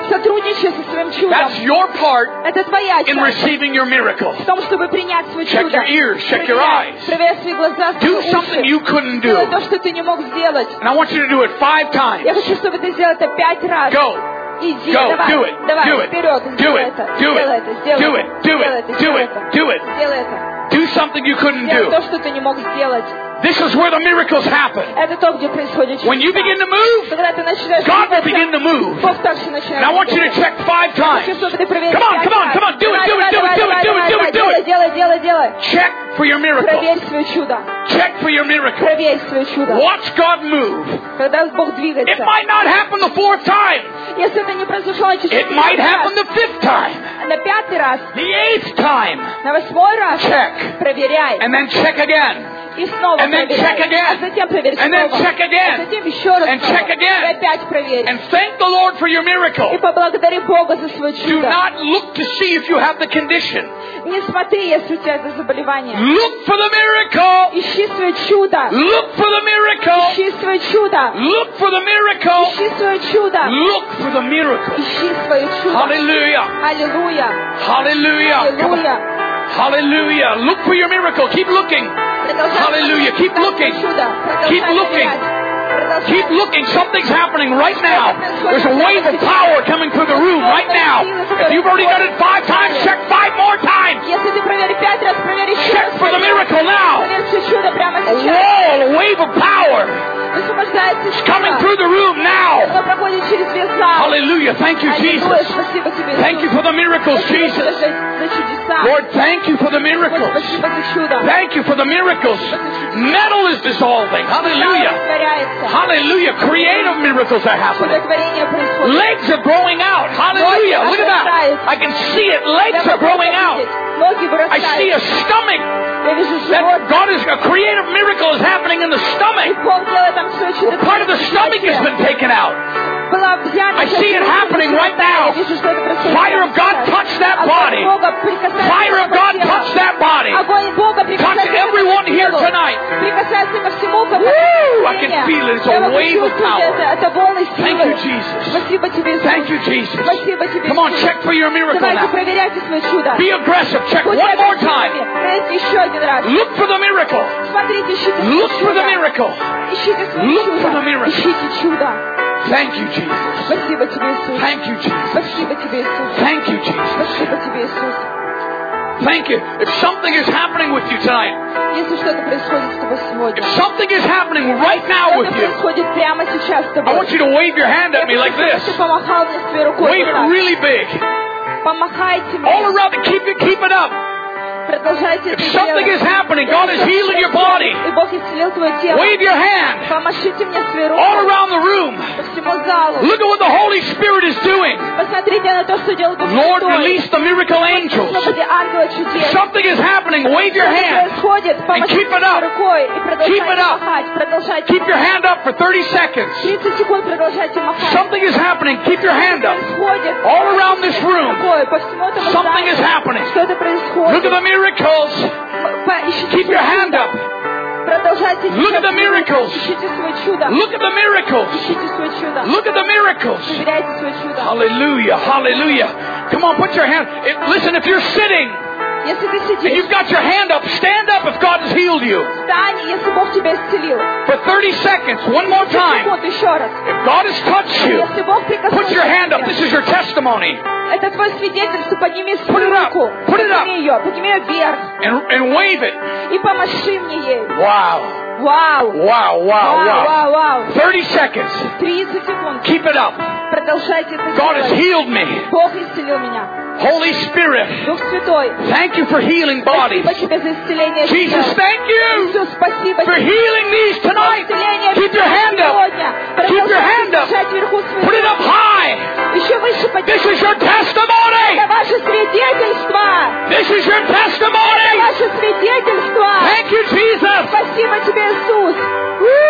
Speaker 2: Сотрудничай со своим чудом.
Speaker 5: That's your part
Speaker 2: Это твоя
Speaker 5: in
Speaker 2: часть
Speaker 5: receiving your miracle.
Speaker 2: в том, чтобы принять свое
Speaker 5: Check
Speaker 2: чудо.
Speaker 5: your ears, check your eyes.
Speaker 2: Проверяй свои глаза, свои
Speaker 5: Do something you
Speaker 2: уши.
Speaker 5: couldn't
Speaker 2: Делай
Speaker 5: do.
Speaker 2: то, что ты не мог сделать.
Speaker 5: And I want you to do it five times.
Speaker 2: Я хочу, чтобы ты сделал это пять раз.
Speaker 5: Go.
Speaker 2: Иди,
Speaker 5: Go.
Speaker 2: давай,
Speaker 5: Do it.
Speaker 2: давай,
Speaker 5: Do it.
Speaker 2: вперед,
Speaker 5: Do
Speaker 2: сделай
Speaker 5: it.
Speaker 2: это,
Speaker 5: Do
Speaker 2: сделай
Speaker 5: it.
Speaker 2: это, сделай
Speaker 5: Do
Speaker 2: это,
Speaker 5: it. Do
Speaker 2: сделай
Speaker 5: it.
Speaker 2: это,
Speaker 5: Do
Speaker 2: сделай
Speaker 5: it.
Speaker 2: это,
Speaker 5: Do it.
Speaker 2: сделай это.
Speaker 5: Do something you couldn't
Speaker 2: Сделай то,
Speaker 5: do.
Speaker 2: что ты не мог сделать.
Speaker 5: This is where the miracles happen.
Speaker 2: Это то, где происходит чудо.
Speaker 5: When you begin to move,
Speaker 2: Когда ты начинаешь
Speaker 5: God will
Speaker 2: двигаться,
Speaker 5: begin to move.
Speaker 2: Бог также начинает
Speaker 5: And I want you to
Speaker 2: двигаться.
Speaker 5: check five times.
Speaker 2: Хочу, чтобы ты проверил
Speaker 5: Come on,
Speaker 2: пять
Speaker 5: come on,
Speaker 2: раз.
Speaker 5: come on. Do it,
Speaker 2: Давай,
Speaker 5: do it,
Speaker 2: давай,
Speaker 5: do it,
Speaker 2: давай,
Speaker 5: do it,
Speaker 2: давай,
Speaker 5: do it,
Speaker 2: давай,
Speaker 5: do it, do
Speaker 2: давай,
Speaker 5: it.
Speaker 2: Делай, делай, делай.
Speaker 5: Check for your miracle.
Speaker 2: Проверь свое чудо.
Speaker 5: Check for your miracle.
Speaker 2: Проверь свое чудо.
Speaker 5: Watch God move.
Speaker 2: Когда Бог
Speaker 5: It
Speaker 2: двигается.
Speaker 5: might not happen the fourth time.
Speaker 2: Если это не произошло на
Speaker 5: It
Speaker 2: четвертый
Speaker 5: might happen
Speaker 2: раз,
Speaker 5: the fifth time.
Speaker 2: на пятый раз,
Speaker 5: The eighth time.
Speaker 2: на восьмой раз,
Speaker 5: Check.
Speaker 2: проверяй.
Speaker 5: And then check again.
Speaker 2: И снова
Speaker 5: And then
Speaker 2: проверяй.
Speaker 5: check again.
Speaker 2: А затем проверь
Speaker 5: And then
Speaker 2: снова.
Speaker 5: check again.
Speaker 2: А затем еще раз
Speaker 5: And
Speaker 2: снова.
Speaker 5: check again.
Speaker 2: И опять проверь.
Speaker 5: And thank the Lord for your miracle.
Speaker 2: И поблагодари Бога за свое
Speaker 5: Do
Speaker 2: чудо.
Speaker 5: not look to see if you have the condition.
Speaker 2: Не смотри, если у тебя это заболевание.
Speaker 5: Look for the miracle.
Speaker 2: Ищи свое чудо.
Speaker 5: Look for the miracle.
Speaker 2: Ищи свое чудо.
Speaker 5: Look for the miracle.
Speaker 2: Ищи свое чудо.
Speaker 5: Look for the miracle.
Speaker 2: Ищи свое чудо.
Speaker 5: Hallelujah.
Speaker 2: Аллилуйя.
Speaker 5: Hallelujah. Come on.
Speaker 2: Аллилуйя.
Speaker 5: Hallelujah. Look for your miracle. Keep looking.
Speaker 2: Продолжай
Speaker 5: Hallelujah. Keep
Speaker 2: искать
Speaker 5: looking.
Speaker 2: чудо. Продолжай
Speaker 5: Keep looking.
Speaker 2: проверять. Продолжай.
Speaker 5: Keep looking. Something's happening right now. There's a wave of power coming through the room right now. If you've already done it five times, check five more times.
Speaker 2: Если ты проверишь пять раз, проверь еще раз.
Speaker 5: Check for the miracle now.
Speaker 2: Проверь все чудо прямо
Speaker 5: A
Speaker 2: сейчас.
Speaker 5: wall, a wave of power
Speaker 2: Высвобождается
Speaker 5: is coming
Speaker 2: чудо.
Speaker 5: through the room now.
Speaker 2: Оно проходит через весь зал.
Speaker 5: Hallelujah. Thank you,
Speaker 2: Аллилуйя.
Speaker 5: Jesus.
Speaker 2: Спасибо тебе,
Speaker 5: Thank you for the miracles,
Speaker 2: Спасибо тебе
Speaker 5: Jesus.
Speaker 2: за, за чудеса.
Speaker 5: Lord, thank you for the
Speaker 2: Господь,
Speaker 5: miracles.
Speaker 2: спасибо за чудо.
Speaker 5: Thank you for the miracles. Metal is dissolving. Hallelujah.
Speaker 2: Растворяется.
Speaker 5: Hallelujah. Creative miracles are happening.
Speaker 2: Чудотворение происходит.
Speaker 5: Legs are growing out. Hallelujah. Look at that. I can see it. Legs
Speaker 2: Я
Speaker 5: are
Speaker 2: могу
Speaker 5: growing
Speaker 2: это
Speaker 5: out.
Speaker 2: видеть. Ноги
Speaker 5: I see a
Speaker 2: вырастают.
Speaker 5: stomach.
Speaker 2: Я вижу живот.
Speaker 5: That God is a creative miracle is happening in the
Speaker 2: И
Speaker 5: stomach.
Speaker 2: Бог делает там свое чудо.
Speaker 5: Part of the stomach has been taken out.
Speaker 2: Была взята
Speaker 5: I see it
Speaker 2: часть
Speaker 5: happening right
Speaker 2: живота.
Speaker 5: now.
Speaker 2: Я вижу, что это происходит
Speaker 5: Fire of
Speaker 2: прямо
Speaker 5: God
Speaker 2: сейчас.
Speaker 5: touch that
Speaker 2: Огонь
Speaker 5: body.
Speaker 2: Бога прикасается
Speaker 5: Fire of
Speaker 2: к
Speaker 5: God
Speaker 2: телу.
Speaker 5: touch that body.
Speaker 2: Огонь Бога
Speaker 5: Touch
Speaker 2: прикасается к
Speaker 5: everyone here
Speaker 2: телу.
Speaker 5: tonight.
Speaker 2: Прикасается ко всему, ко
Speaker 5: Woo! I can feel it. It's a
Speaker 2: Я могу
Speaker 5: wave of
Speaker 2: чувствовать
Speaker 5: power.
Speaker 2: это. Это волны
Speaker 5: Thank you,
Speaker 2: силы.
Speaker 5: Jesus.
Speaker 2: Спасибо тебе, Иисус.
Speaker 5: Thank you, Jesus.
Speaker 2: Спасибо тебе,
Speaker 5: Come on,
Speaker 2: Иисус.
Speaker 5: check for your miracle
Speaker 2: Давайте
Speaker 5: now.
Speaker 2: проверяйте свое чудо.
Speaker 5: Be aggressive. Check
Speaker 2: Будьте
Speaker 5: one more
Speaker 2: агрессивными.
Speaker 5: time.
Speaker 2: Проверьте еще один раз.
Speaker 5: Look for the miracle.
Speaker 2: Смотрите, ищите свое
Speaker 5: Look for the
Speaker 2: чудо.
Speaker 5: miracle.
Speaker 2: Ищите свое
Speaker 5: Look for the
Speaker 2: чудо.
Speaker 5: miracle.
Speaker 2: Ищите чудо.
Speaker 5: Thank you, Jesus.
Speaker 2: Спасибо тебе, Иисус.
Speaker 5: Thank you, Jesus.
Speaker 2: Спасибо тебе, Иисус.
Speaker 5: Thank you, Jesus.
Speaker 2: Спасибо тебе, Иисус.
Speaker 5: Thank you. If something is happening with you tonight,
Speaker 2: Если что-то происходит с тобой сегодня,
Speaker 5: if something is happening right now with
Speaker 2: что-то
Speaker 5: you,
Speaker 2: происходит прямо сейчас с
Speaker 5: I
Speaker 2: тобой,
Speaker 5: want you to wave your hand at me like this.
Speaker 2: ты помахал мне своей рукой.
Speaker 5: Wave
Speaker 2: вот
Speaker 5: it
Speaker 2: так.
Speaker 5: really big.
Speaker 2: Помахайте
Speaker 5: All
Speaker 2: мне.
Speaker 5: around and keep it, keep it up.
Speaker 2: Продолжайте
Speaker 5: If
Speaker 2: это
Speaker 5: something is
Speaker 2: делать.
Speaker 5: happening, God is healing your body.
Speaker 2: И Бог исцелил твое тело.
Speaker 5: Wave your hand
Speaker 2: Помашите мне своей
Speaker 5: all
Speaker 2: рукой
Speaker 5: around the room.
Speaker 2: по всему залу.
Speaker 5: Look at what the Holy Spirit is doing.
Speaker 2: Посмотрите на то, что делает Дух
Speaker 5: Lord,
Speaker 2: Святой.
Speaker 5: release the miracle angels.
Speaker 2: Господи, ангела
Speaker 5: If
Speaker 2: чудес.
Speaker 5: something is happening, wave your
Speaker 2: Что-то
Speaker 5: hand.
Speaker 2: происходит, помашите
Speaker 5: keep it up.
Speaker 2: своей рукой и продолжайте
Speaker 5: Keep it up.
Speaker 2: махать. Продолжайте
Speaker 5: Keep your
Speaker 2: махать.
Speaker 5: hand up for thirty seconds.
Speaker 2: тридцать секунд продолжайте махать.
Speaker 5: Something is happening. Keep your hand up.
Speaker 2: Происходит.
Speaker 5: All around this room.
Speaker 2: Такое, по всему этому
Speaker 5: Something is
Speaker 2: зданию.
Speaker 5: happening.
Speaker 2: Что-то происходит.
Speaker 5: Look at the miracles.
Speaker 2: Поищите
Speaker 5: Keep your
Speaker 2: свое
Speaker 5: hand
Speaker 2: чудо.
Speaker 5: up.
Speaker 2: Продолжайте
Speaker 5: Look at the
Speaker 2: ищите
Speaker 5: miracles.
Speaker 2: Ищите свое чудо.
Speaker 5: Look at the miracles.
Speaker 2: Ищите свое чудо.
Speaker 5: Look at the miracles.
Speaker 2: Проверяйте свое чудо.
Speaker 5: Hallelujah. Hallelujah. Come on, put your hand. If, listen, if you're sitting
Speaker 2: Если ты
Speaker 5: and
Speaker 2: сидишь,
Speaker 5: you've got your hand up, stand up if God has healed you.
Speaker 2: встань, если Бог тебя исцелил.
Speaker 5: For thirty seconds, one more time.
Speaker 2: Секунд, еще раз.
Speaker 5: If God has touched you,
Speaker 2: Если Бог прикоснулся
Speaker 5: put your hand up.
Speaker 2: к
Speaker 5: This
Speaker 2: тебе,
Speaker 5: is your testimony.
Speaker 2: это твое свидетельство, подними
Speaker 5: Put
Speaker 2: свою
Speaker 5: it up.
Speaker 2: руку.
Speaker 5: Put it up.
Speaker 2: Подними ее, подними ее вверх.
Speaker 5: And, and wave it.
Speaker 2: И помаши мне ей.
Speaker 5: Wow.
Speaker 2: Вау.
Speaker 5: Wow, wow,
Speaker 2: Вау,
Speaker 5: wow.
Speaker 2: вау, вау.
Speaker 5: thirty seconds.
Speaker 2: тридцать секунд.
Speaker 5: Keep it up.
Speaker 2: Продолжайте это
Speaker 5: God has
Speaker 2: делать.
Speaker 5: healed me.
Speaker 2: Бог исцелил меня.
Speaker 5: Holy Spirit,
Speaker 2: Дух Святой,
Speaker 5: thank you for healing bodies.
Speaker 2: спасибо тебе за исцеление
Speaker 5: Jesus,
Speaker 2: тел.
Speaker 5: thank you
Speaker 2: Иисус, спасибо
Speaker 5: for
Speaker 2: тебе
Speaker 5: healing these
Speaker 2: за
Speaker 5: tonight.
Speaker 2: исцеление
Speaker 5: Keep your hand up.
Speaker 2: сегодня.
Speaker 5: Keep your hand
Speaker 2: Продолжайте
Speaker 5: up.
Speaker 2: держать вверху свою
Speaker 5: Put it up
Speaker 2: руку.
Speaker 5: high.
Speaker 2: Еще выше
Speaker 5: This
Speaker 2: поднимите.
Speaker 5: is your testimony.
Speaker 2: Это ваше свидетельство.
Speaker 5: This is your
Speaker 2: Это
Speaker 5: testimony.
Speaker 2: ваше свидетельство.
Speaker 5: Thank you, Jesus.
Speaker 2: Спасибо тебе, Иисус.